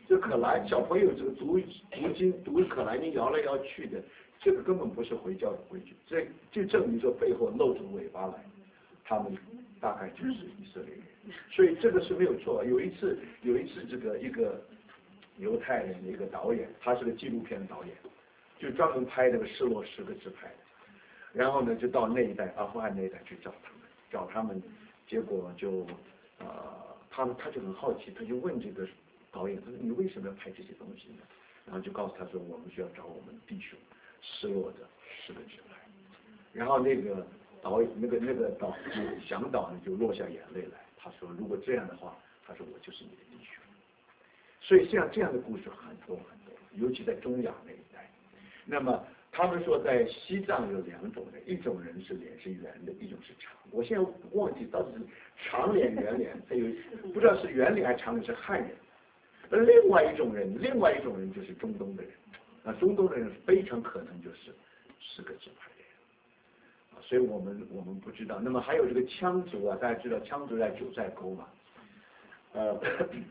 这可兰小朋友这个读读经读可兰经摇来摇去的，这个根本不是回教的规矩，这就证明说背后露出尾巴来，他们大概就是以色列人，所以这个是没有错。有一次有一次这个一个犹太人的一个导演，他是个纪录片导演，就专门拍这个失落十个支派的，然后呢就到那一带阿富汗那一带去找他们，找他们，结果就呃他们他就很好奇，他就问这个导演，他说你为什么要拍这些东西呢？然后就告诉他说我们需要找我们弟兄失落的十个支派，然后那个导演那个那个导向导呢就落下眼泪来，他说如果这样的话，他说我就是你的弟兄。所以像这样的故事很多很多，尤其在中亚那一带。那么他们说在西藏有两种人，一种人是脸是圆的，一种是长。我现在忘记到底是长脸圆脸，他有不知道是圆脸还是长脸是汉人。而另外一种人，另外一种人就是中东的人，那中东的人非常可能就是十个支派的人，啊，所以我们我们不知道。那么还有这个羌族啊，大家知道羌族在九寨沟嘛，呃，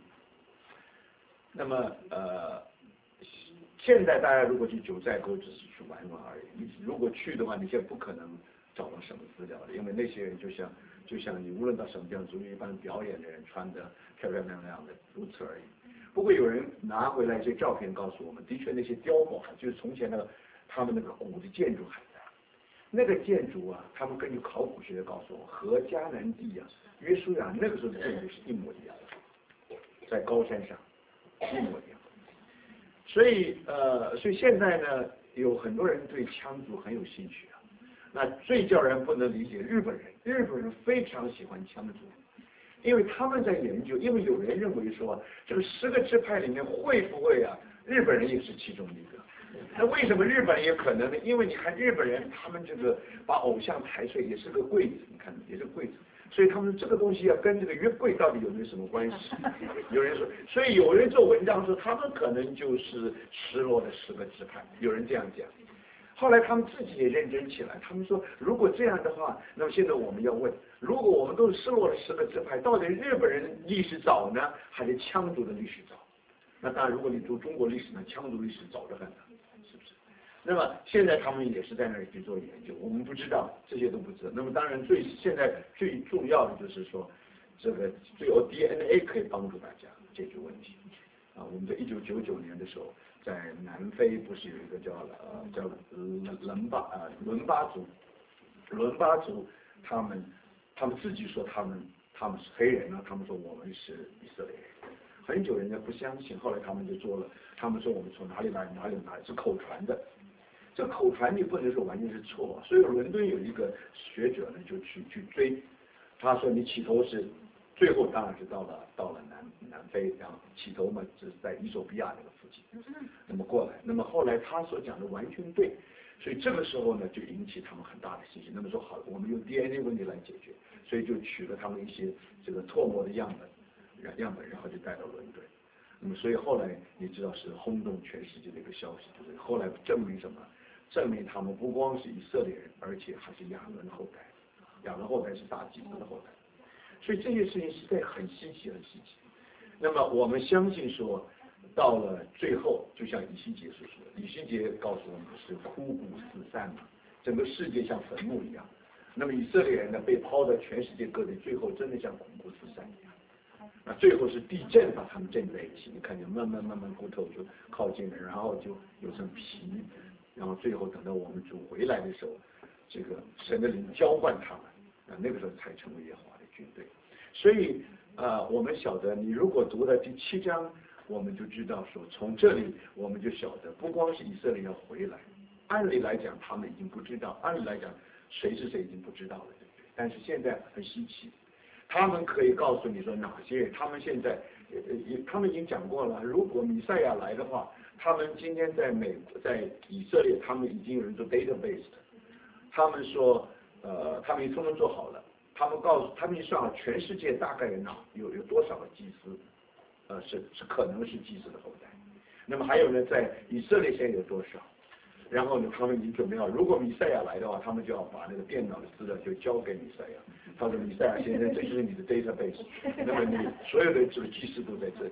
那么呃，现在大家如果去九寨沟只是去玩玩而已，你如果去的话，你现在不可能找到什么资料的，因为那些人就像就像你无论到什么地方，族一般表演的人穿的漂漂亮亮的，如此而已。不过有人拿回来一些照片告诉我们，的确那些碉堡就是从前的他们那个古的建筑还在。那个建筑啊，他们根据考古学告诉我，和迦南地啊、约书亚那个时候的建筑是一模一样的，在高山上一模一样。所以呃，所以现在呢，有很多人对羌族很有兴趣啊。那最叫人不能理解日本人，日本人非常喜欢羌族。因为他们在研究，因为有人认为说，这个十个支派里面会不会啊，日本人也是其中一个？那为什么日本人也可能呢？因为你看日本人，他们这个把偶像抬睡也是个柜子，你看也是柜子，所以他们这个东西要跟这个约柜到底有没有什么关系？有人说，所以有人做文章说他们可能就是失落的十个支派，有人这样讲。后来他们自己也认真起来，他们说，如果这样的话，那么现在我们要问，如果我们都是失落的十个支派，到底日本人历史早呢，还是羌族的历史早？那当然，如果你读中国历史呢，羌族历史早得很，是不是？那么现在他们也是在那里去做研究，我们不知道，这些都不知道。那么当然最现在最重要的就是说，这个只有 D N A 可以帮助大家解决问题。啊，我们在一九九九年的时候，在南非不是有一个叫呃叫伦巴啊伦巴族，伦巴族他们他们自己说他们他们是黑人呢，他们说我们是以色列人，很久人家不相信，后来他们就做了，他们说我们从哪里来哪里来是口传的，这口传你不能说完全是错，所以伦敦有一个学者呢就去去追，他说你起头是。最后当然是到了到了南南非，然后起头嘛是在伊索比亚那个附近，那么过来，那么后来他所讲的完全对，所以这个时候呢就引起他们很大的信心。那么说好，我们用 D N A 问题来解决，所以就取了他们一些这个唾沫的样本，样本，然后就带到伦敦。那么所以后来你知道是轰动全世界的一个消息，就是后来证明什么？证明他们不光是以色列人，而且还是亚伦的后代，亚伦后代是大祭司的后代。所以这些事情实在很稀奇，很稀奇。那么我们相信说，到了最后，就像以西结所说的，以西结告诉我们是枯骨四散嘛，整个世界像坟墓一样。那么以色列人呢，被抛到全世界各地，最后真的像枯骨四散一样。那最后是地震把他们震在一起，你看见慢慢慢慢骨头就靠近了，然后就有层皮，然后最后等到我们主回来的时候，这个神的灵浇灌他们。啊，那个时候才成为耶和华的军队，所以啊、呃，我们晓得，你如果读了第七章，我们就知道说，从这里我们就晓得，不光是以色列要回来，按理来讲他们已经不知道，按理来讲谁是谁已经不知道了，对不对？但是现在很稀奇，他们可以告诉你说哪些人，他们现在呃他们已经讲过了，如果弥赛亚来的话，他们今天在美国在以色列，他们已经有人做 database 的，他们说。呃，他们也通通做好了。他们告诉，他们一算啊，全世界大概有有有多少个祭司，呃，是是可能是祭司的后代。那么还有呢，在以色列现在有多少？然后呢，他们已经准备好，如果弥赛亚来的话，他们就要把那个电脑的资料就交给弥赛亚。他说，弥赛亚现在这就是你的 database， 那么你所有的这个祭司都在这里。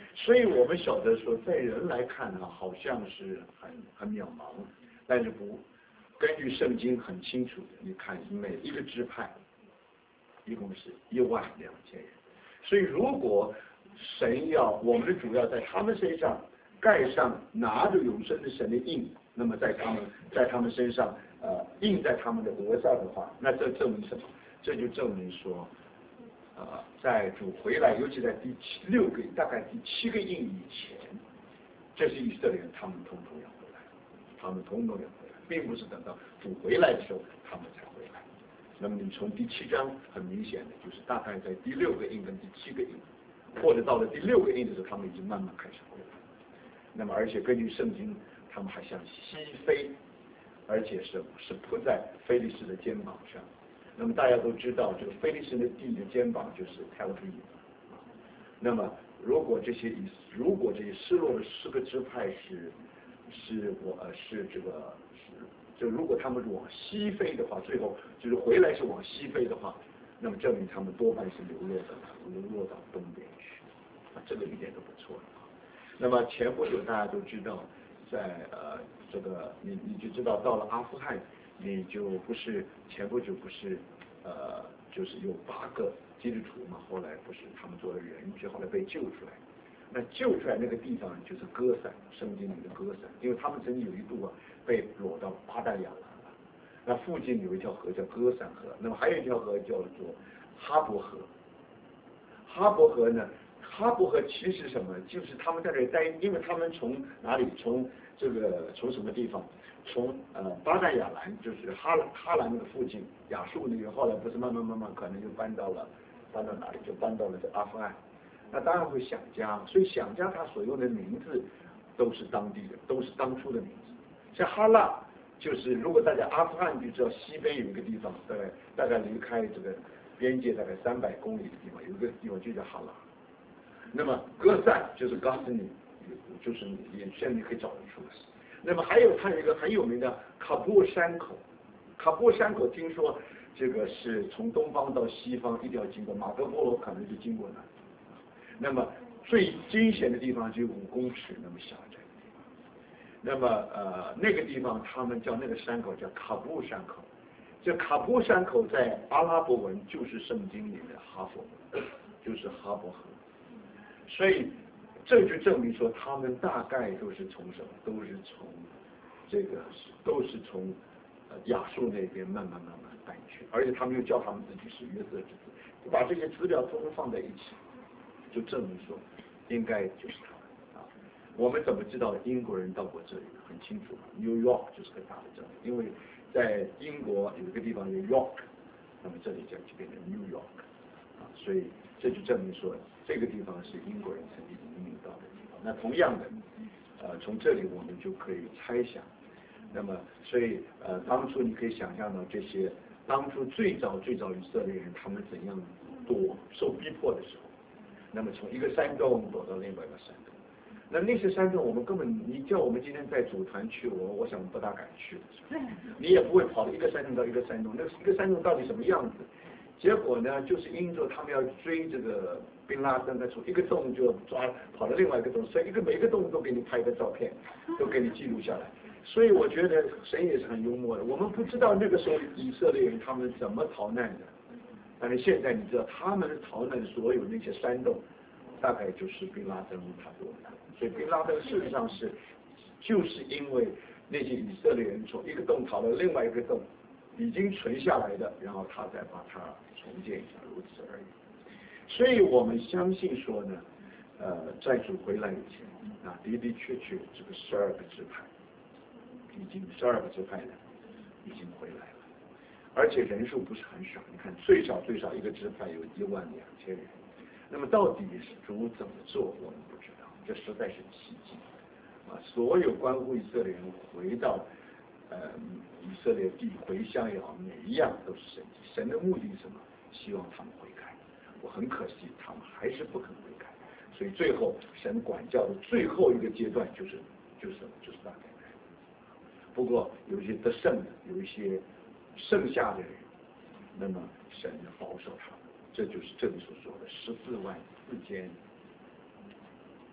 所以我们晓得说，在人来看啊，好像是很很渺茫，但是不根据圣经很清楚的，你看每一个支派，一共是一万两千人。所以如果神要我们的主要在他们身上盖上拿着永生的神的印，那么在他们在他们身上呃印在他们的额上的话，那这证明什么？这就证明说，呃，在主回来，尤其在第七六个大概第七个印以前，这是以色列人他们统统要回来，他们统统要回来，并不是等到主回来的时候他们才回来。那么你从第七章很明显的就是大概在第六个印跟第七个印，或者到了第六个印的时候，他们已经慢慢开始回来。那么而且根据圣经，他们还向西飞，而且是是扑在非利士的肩膀上。那么大家都知道，这个非利士的地的肩膀就是泰勒比。那么如果这些如果这些失落的十个支派是是我呃是这个是就如果他们往西飞的话，最后就是回来是往西飞的话，那么证明他们多半是流落到流落到东边去，啊，这个一点都不错的啊。那么前不久大家都知道，在呃这个你你就知道到了阿富汗，你就不是前不久不是呃就是有八个基督徒嘛，后来不是他们做了人质，后来被救出来。那救出来那个地方就是歌散，圣经里的歌散，因为他们曾经有一度啊被掳到巴旦亚兰了。那附近有一条河叫歌散河，那么还有一条河叫做哈伯河。哈伯河呢，哈伯河其实什么，就是他们在这里待，因为他们从哪里，从这个从什么地方，从呃巴旦亚兰，就是哈哈兰那个附近，亚述那边，后来不是慢慢慢慢可能就搬到了搬到哪里，就搬到了这阿富汗。那当然会想家，所以想家他所用的名字都是当地的，都是当初的名字。像哈拉，就是如果大家阿富汗就知道西边有一个地方，大概大概离开这个边界大概三百公里的地方，有一个地方就叫哈拉。那么哥散就是告诉你，就是也现在你可以找得出来。那么还有它有一个很有名的卡布山口，卡布山口听说这个是从东方到西方一定要经过，马可波罗可能就经过那。那么最惊险的地方只有五公尺那么小这个地方。那么呃那个地方他们叫那个山口叫卡布山口，这卡布山口在阿拉伯文就是圣经里的哈佛，就是哈伯河。所以这就证明说他们大概都是从什么，都是从这个都是从呃亚述那边慢慢慢慢搬去，而且他们又叫他们自己是约瑟之子，就把这些资料通通放在一起。就证明说，应该就是他们啊。我们怎么知道英国人到过这里呢？很清楚 ，New York 就是个大的证明，因为在英国有一个地方叫 York， 那么这里就就变成 New York， 啊，所以这就证明说这个地方是英国人曾经移民到的地方。那同样的，呃，从这里我们就可以猜想，那么所以呃，当初你可以想象到这些当初最早最早以色列人他们怎样躲受逼迫的时候。那么从一个山洞躲到另外一个山洞，那那些山洞我们根本，你叫我们今天在组团去，我我想不大敢去，你也不会跑到一个山洞到一个山洞，那一个山洞到底什么样子？结果呢，就是因着他们要追这个宾拉登，他从一个洞就抓跑到另外一个洞，所以一个每一个洞都给你拍个照片，都给你记录下来。所以我觉得神也是很幽默的，我们不知道那个时候以色列人他们怎么逃难的。但是现在你知道，他们逃难所有那些山洞，大概就是宾拉登他做的。所以宾拉登事实上是，就是因为那些以色列人从一个洞逃到另外一个洞，已经存下来的，然后他再把它重建一下，如此而已。所以我们相信说呢，呃，在主回来以前啊，的的确确这个十二个支派，已经十二个支派呢，已经回来了。而且人数不是很少，你看最少最少一个支派有一万两千人，那么到底是主怎么做，我们不知道，这实在是奇迹啊！所有关乎以色列人回到呃以色列地回乡也好，每一样都是神迹。神的目的是什么？希望他们悔改。我很可惜，他们还是不肯悔改，所以最后神管教的最后一个阶段就是就是就是大改革。不过有一些得胜的，有一些。剩下的人，那么神保守他们，这就是这里所说的十四万四千，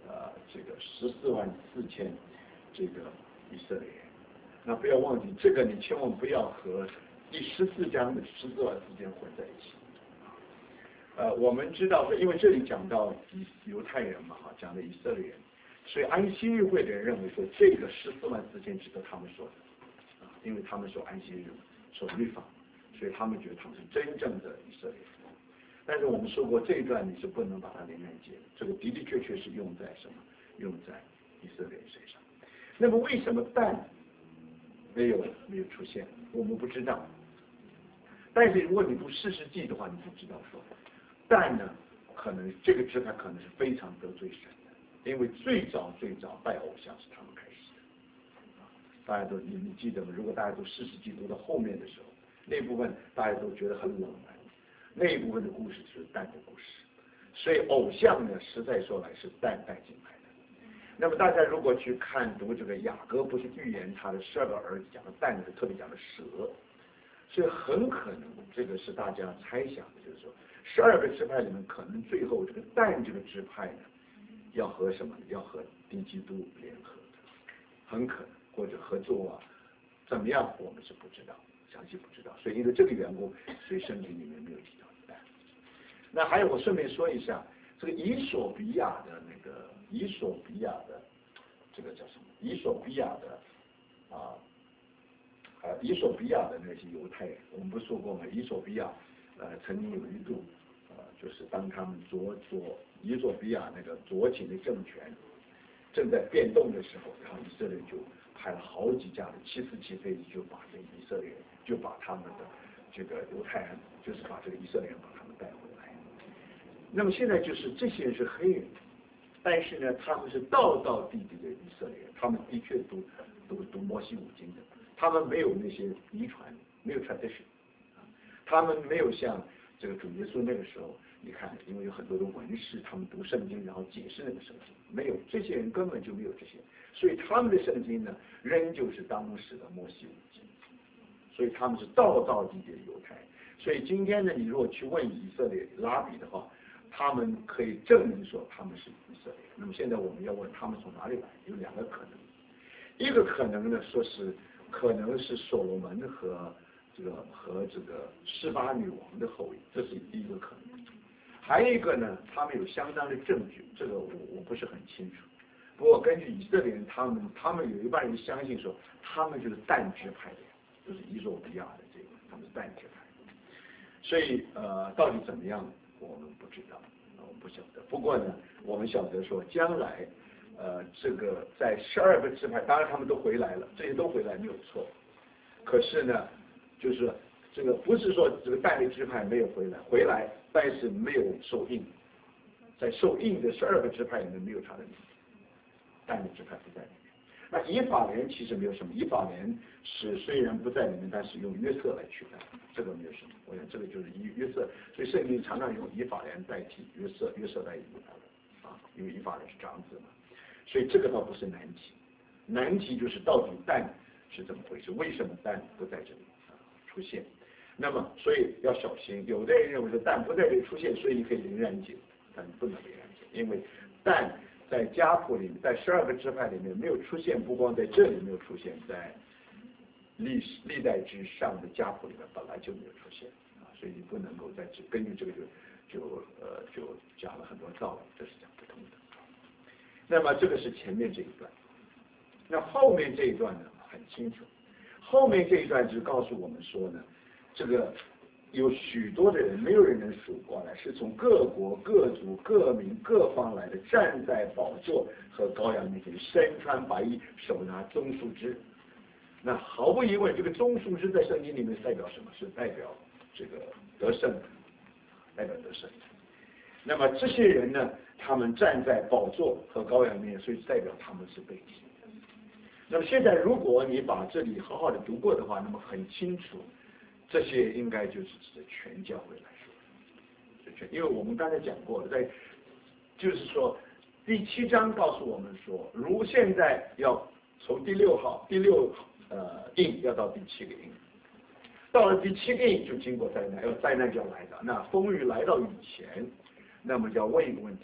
呃这个十四万四千这个以色列人。那不要忘记这个，你千万不要和第十四章的十四万四千混在一起。呃，我们知道，因为这里讲到犹太人嘛，哈，讲的以色列人，所以安息日会的人认为说，这个十四万四千值得他们说的，啊，因为他们守安息日，守律法，所以他们觉得他们是真正的以色列人。但是我们说过，这一段你是不能把它连连接的，这个的的确确是用在什么？用在以色列人身上。那么为什么但没有没有出现？我们不知道。但是如果你读士师记的话，你就知道说，但呢，可能这个支派可能是非常得罪神的，因为最早最早拜偶像是他们开始的。大家都你你记得吗？如果大家读士师记读到后面的时候，那部分大家都觉得很冷门，那一部分的故事是但的故事。所以偶像呢，实在说来是但带进来的。那么大家如果去看读这个雅各，不是预言他的十二个儿子讲的但是特别讲的蛇，所以很可能这个是大家猜想的，就是说十二个支派里面可能最后这个但这个支派呢，要和什么？要和敌基督联合的，很可能或者合作啊，怎么样我们是不知道，详细不知道。所以因为这个缘故，所以圣经里面没有提到但。那还有我顺便说一下，这个以索比亚的那个以索比亚的这个叫什么？以索比亚的啊。呃，以索比亚的那些犹太人，我们不说过吗？以索比亚，呃，曾经有一度，呃，就是当他们左左以索比亚那个左倾的政权正在变动的时候，然后以色列就派了好几架的七四七飞机，就把这个以色列人，就把他们的这个犹太人，就是把这个以色列人把他们带回来。那么现在就是这些人是黑人，但是呢，他们是道道地地的以色列人，他们的确读读读摩西五经的。他们没有那些遗传，没有 tradition， 他们没有像这个主耶稣那个时候，你看，因为有很多的文士，他们读圣经然后解释那个圣经，没有，这些人根本就没有这些，所以他们的圣经呢，仍旧是当时的摩西五经，所以他们是道道地地的犹太。所以今天呢，你如果去问以色列拉比的话，他们可以证明说他们是以色列。那么现在我们要问他们从哪里来，有两个可能，一个可能呢，说是。可能是所罗门和这个和这个示巴女王的后裔，这是第一个可能。还有一个呢，他们有相当的证据，这个我我不是很清楚。不过根据以色列人，他们他们有一半人相信说，他们就是但支派的人，就是以索比亚的这个，他们是但支派。所以呃，到底怎么样，我们不知道，我们不晓得。不过呢，我们晓得说将来。呃，这个在十二个支派，当然他们都回来了，这些都回来没有错。可是呢，就是这个不是说这个但的支派没有回来，回来但是没有受印，在受印的十二个支派里面没有他的名，但的支派不在里面。那以法莲其实没有什么，以法莲是虽然不在里面，但是用约瑟来取代，这个没有什么。我想这个就是以约瑟，所以圣经常常用以法莲代替约瑟，约瑟代替他的啊，因为以法莲是长子嘛。所以这个倒不是难题，难题就是到底但是怎么回事？为什么但不在这里啊出现？那么所以要小心。有的人认为说但不在这里出现，所以你可以凌然解，但不能凌然解，因为但在家谱里面，在十二个支派里面没有出现，不光在这里没有出现，在历史历代之上的家谱里面本来就没有出现啊，所以你不能够在这根据这个就就呃就讲了很多道理，这是讲不通的。那么这个是前面这一段，那后面这一段呢很清楚，后面这一段就告诉我们说呢，这个有许多的人，没有人能数过来，是从各国各族各民各方来的，站在宝座和羔羊面前，身穿白衣，手拿棕树枝。那毫无疑问，这个棕树枝在圣经里面代表什么？是代表这个得胜，代表得胜。那么这些人呢，他们站在宝座和羔羊面前，所以代表他们是被提的。那么现在如果你把这里好好的读过的话，那么很清楚，这些应该就是指的全教会来说，全，因为我们刚才讲过了，在就是说第七章告诉我们说，如现在要从第六号第六呃印要到第七个印，到了第七个印就经过灾难，要灾难就要来的。那风雨来到以前，那么要问一个问题：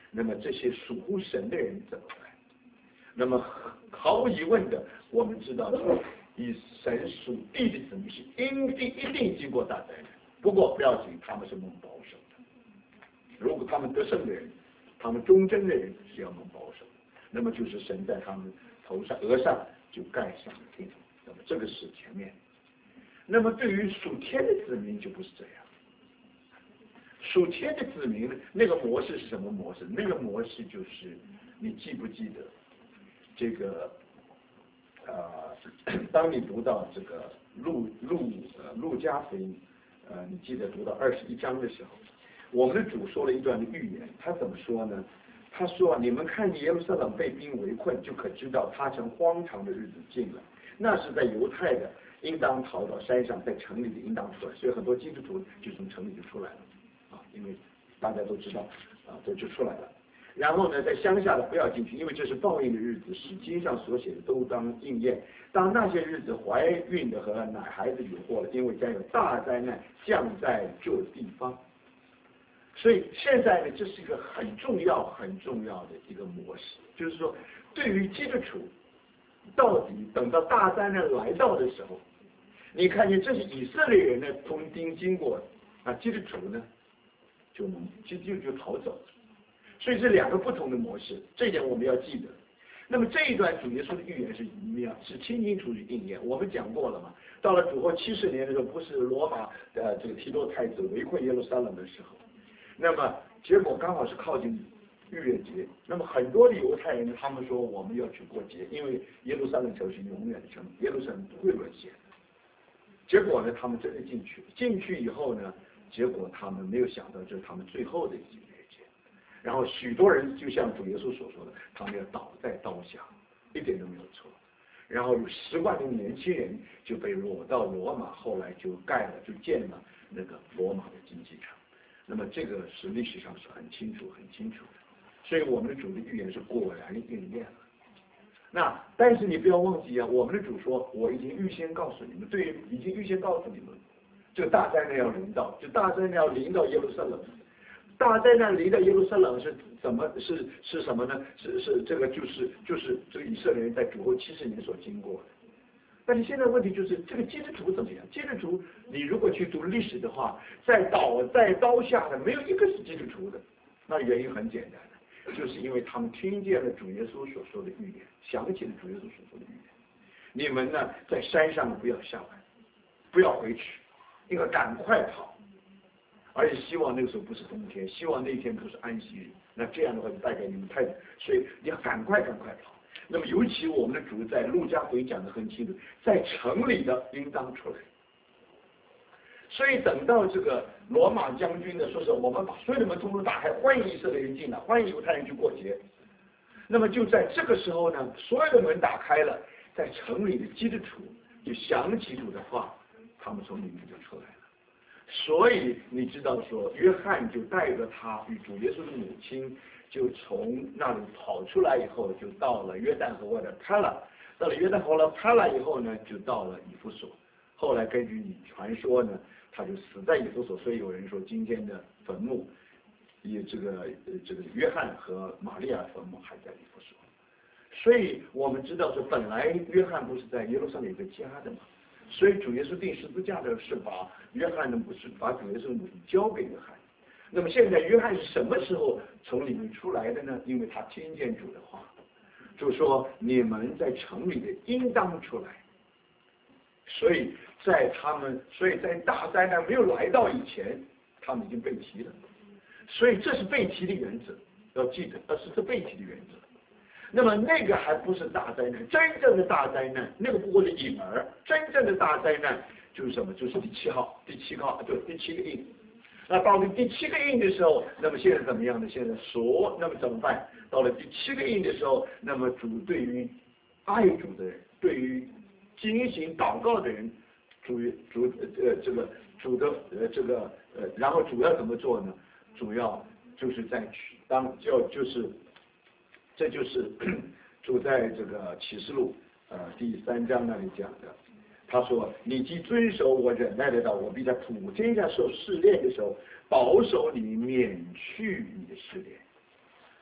那么这些属乎神的人怎么办？那么毫无疑问的，我们知道说，以神属地的子民是应定一定经过大灾难，不过不要紧，他们是蒙保守的。如果他们得胜的人，他们忠贞的人是要蒙保守的，那么就是神在他们头上额上就盖上了印，那么这个是前面。那么对于属天的子民就不是这样。属天的子民那个模式是什么模式？那个模式就是你记不记得这个呃，当你读到这个路路呃路加福音，呃，你记得读到二十一章的时候，我们的主说了一段的预言，他怎么说呢？他说：“你们看耶路撒冷被兵围困，就可知道他成荒唐的日子近了。那是在犹太的，应当逃到山上；在城里的，应当出来。”所以很多基督徒就从城里就出来了，啊，因为大家都知道，啊，都就出来了。然后呢，在乡下的不要进去，因为这是报应的日子，诗经上所写的都当应验。当那些日子，怀孕的和奶孩子有祸了，因为将有大灾难降在这地方。所以现在呢，这是一个很重要、很重要的一个模式，就是说，对于基督徒，到底等到大灾难来到的时候，你看见这是以色列人呢从经经过，啊，基督徒呢就能就就就逃走了。所以这两个不同的模式，这一点我们要记得。那么这一段主耶稣的预言是一样，是清清楚楚应验。我们讲过了嘛，到了主后七十年的时候，不是罗马呃这个提多太子围困耶路撒冷的时候，那么结果刚好是靠近逾越节，那么很多的犹太人他们说我们要去过节，因为耶路撒冷城是永远的城，耶路撒冷不会沦陷。结果呢，他们真的进去，进去以后呢，结果他们没有想到这是他们最后的一节。然后许多人就像主耶稣所说的，他们要倒在刀下，一点都没有错。然后有十万的年轻人就被掳到罗马，后来就盖了，就建了那个罗马的竞技场。那么这个是历史上是很清楚、很清楚的。所以我们的主的预言是果然应验了。那但是你不要忘记啊，我们的主说，我已经预先告诉你们，对，已经预先告诉你们，这个大灾难要临到，就大灾难要临到耶路撒冷。大灾难离的耶路撒冷是怎么是是什么呢？是是这个就是就是这个以色列人在主后七十年所经过的。但是现在问题就是这个基督徒怎么样？基督徒你如果去读历史的话，在倒在刀下的没有一个是基督徒的。那原因很简单，就是因为他们听见了主耶稣所说的预言，想起了主耶稣所说的预言。你们呢在山上不要下来，不要回去，应该赶快跑。而且希望那个时候不是冬天，希望那一天不是安息日。那这样的话就带给你们太，所以你要赶快赶快跑。那么尤其我们的主在路加福音讲得很清楚，在城里的应当出来。所以等到这个罗马将军呢说是我们把所有的门通通打开，欢迎以色列人进来，欢迎犹太人去过节。那么就在这个时候呢，所有的门打开了，在城里的基督徒就想起主的话，他们从里面就出来了。所以你知道说，约翰就带着他与主耶稣的母亲，就从那里跑出来以后，就到了约旦河外的帕拉。到了约旦河了帕拉以后呢，就到了以弗所。后来根据你传说呢，他就死在以弗所。所以有人说，今天的坟墓，也这个这个约翰和玛利亚坟墓还在以弗所。所以我们知道说，本来约翰不是在耶路撒冷有个家的嘛。所以主耶稣钉十字架的是把约翰的母亲，把主耶稣的母亲交给约翰。那么现在约翰是什么时候从里面出来的呢？因为他听见主的话，就说你们在城里的应当出来。所以在他们，所以在大灾难没有来到以前，他们已经被提了。所以这是被提的原则，要记得，这是这被提的原则。那么那个还不是大灾难，真正的大灾难，那个不过是影儿。真正的大灾难就是什么？就是第七号，第七号，对，第七个印。那到了第七个印的时候，那么现在怎么样呢？现在说，那么怎么办？到了第七个印的时候，那么主对于爱主的人，对于进行祷告的人，主主呃这个主的呃这个呃，然后主要怎么做呢？主要就是在当就就是。这就是主在这个启示录呃第三章那里讲的，他说：“你既遵守我忍耐的道，我必在普天下受试炼的时候，保守你免去你的试炼。”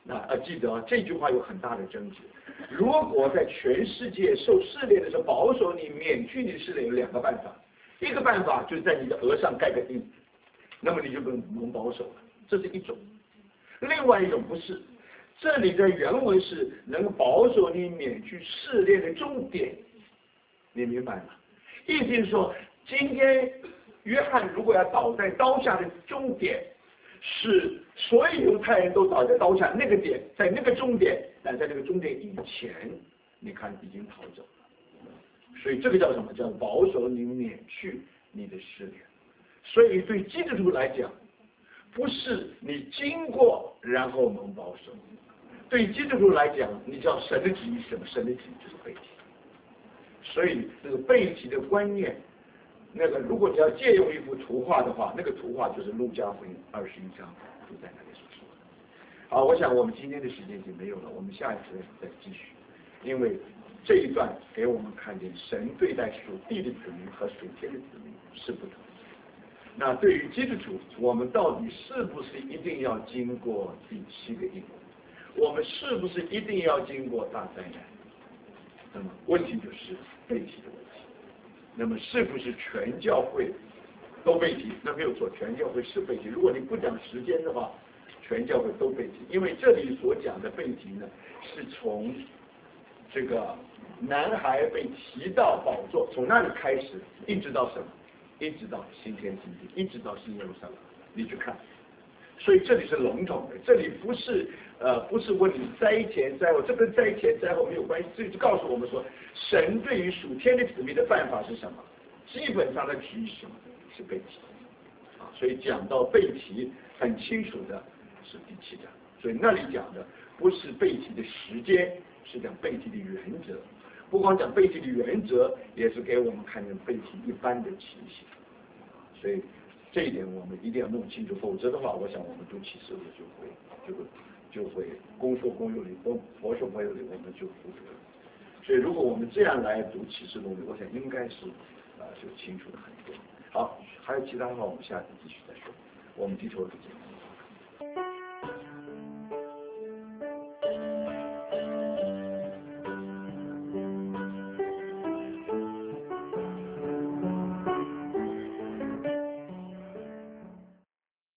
那呃记得啊，这句话有很大的争执。如果在全世界受试炼的时候保守你免去你的试炼，有两个办法，一个办法就是在你的额上盖个印，那么你就不能保守了，这是一种。另外一种不是，这里的原文是能保守你免去试炼的重点，你明白吗？意思是说，今天约翰如果要倒在刀下的终点，是所有犹太人都倒在刀下那个点，在那个终点，但在那个终点以前，你看已经逃走了。所以这个叫什么？叫保守你免去你的试炼。所以对基督徒来讲，不是你经过然后蒙保守，对基督徒来讲，你知道神的旨意是什么？神的旨意就是背题。所以这个背题的观念，那个如果你要借用一幅图画的话，那个图画就是路加福音二十一章就在那里所说的。好，我想我们今天的时间已经没有了，我们下一次再继续，因为这一段给我们看见神对待属地的子民和属天的子民是不同的。那对于基督徒，我们到底是不是一定要经过第七个印？我们是不是一定要经过大灾难？那么问题就是背题的问题。那么是不是全教会都背题？那没有错，全教会是背题。如果你不讲时间的话，全教会都背题。因为这里所讲的背题呢，是从这个男孩被提到宝座，从那里开始，一直到什么？一直到新天新地，一直到新耶路撒冷，你去看。所以这里是笼统的，这里不是呃不是问你灾前灾后，这跟灾前灾后没有关系，这里就告诉我们说，神对于属天的子民的办法是什么？基本上的提是什么？是背题啊，所以讲到背题很清楚的是第七章，所以那里讲的不是背题的时间，是讲背题的原则。不光讲背题的原则，也是给我们看见背题一般的情形。所以这一点我们一定要弄清楚，否则的话，我想我们读启示录就会就会就会公说公有理，公婆说婆有理，我们就糊涂了。所以如果我们这样来读启示录，我想应该是啊、呃、就清楚了很多。好，还有其他的话，我们下次继续再说。我们低头读经。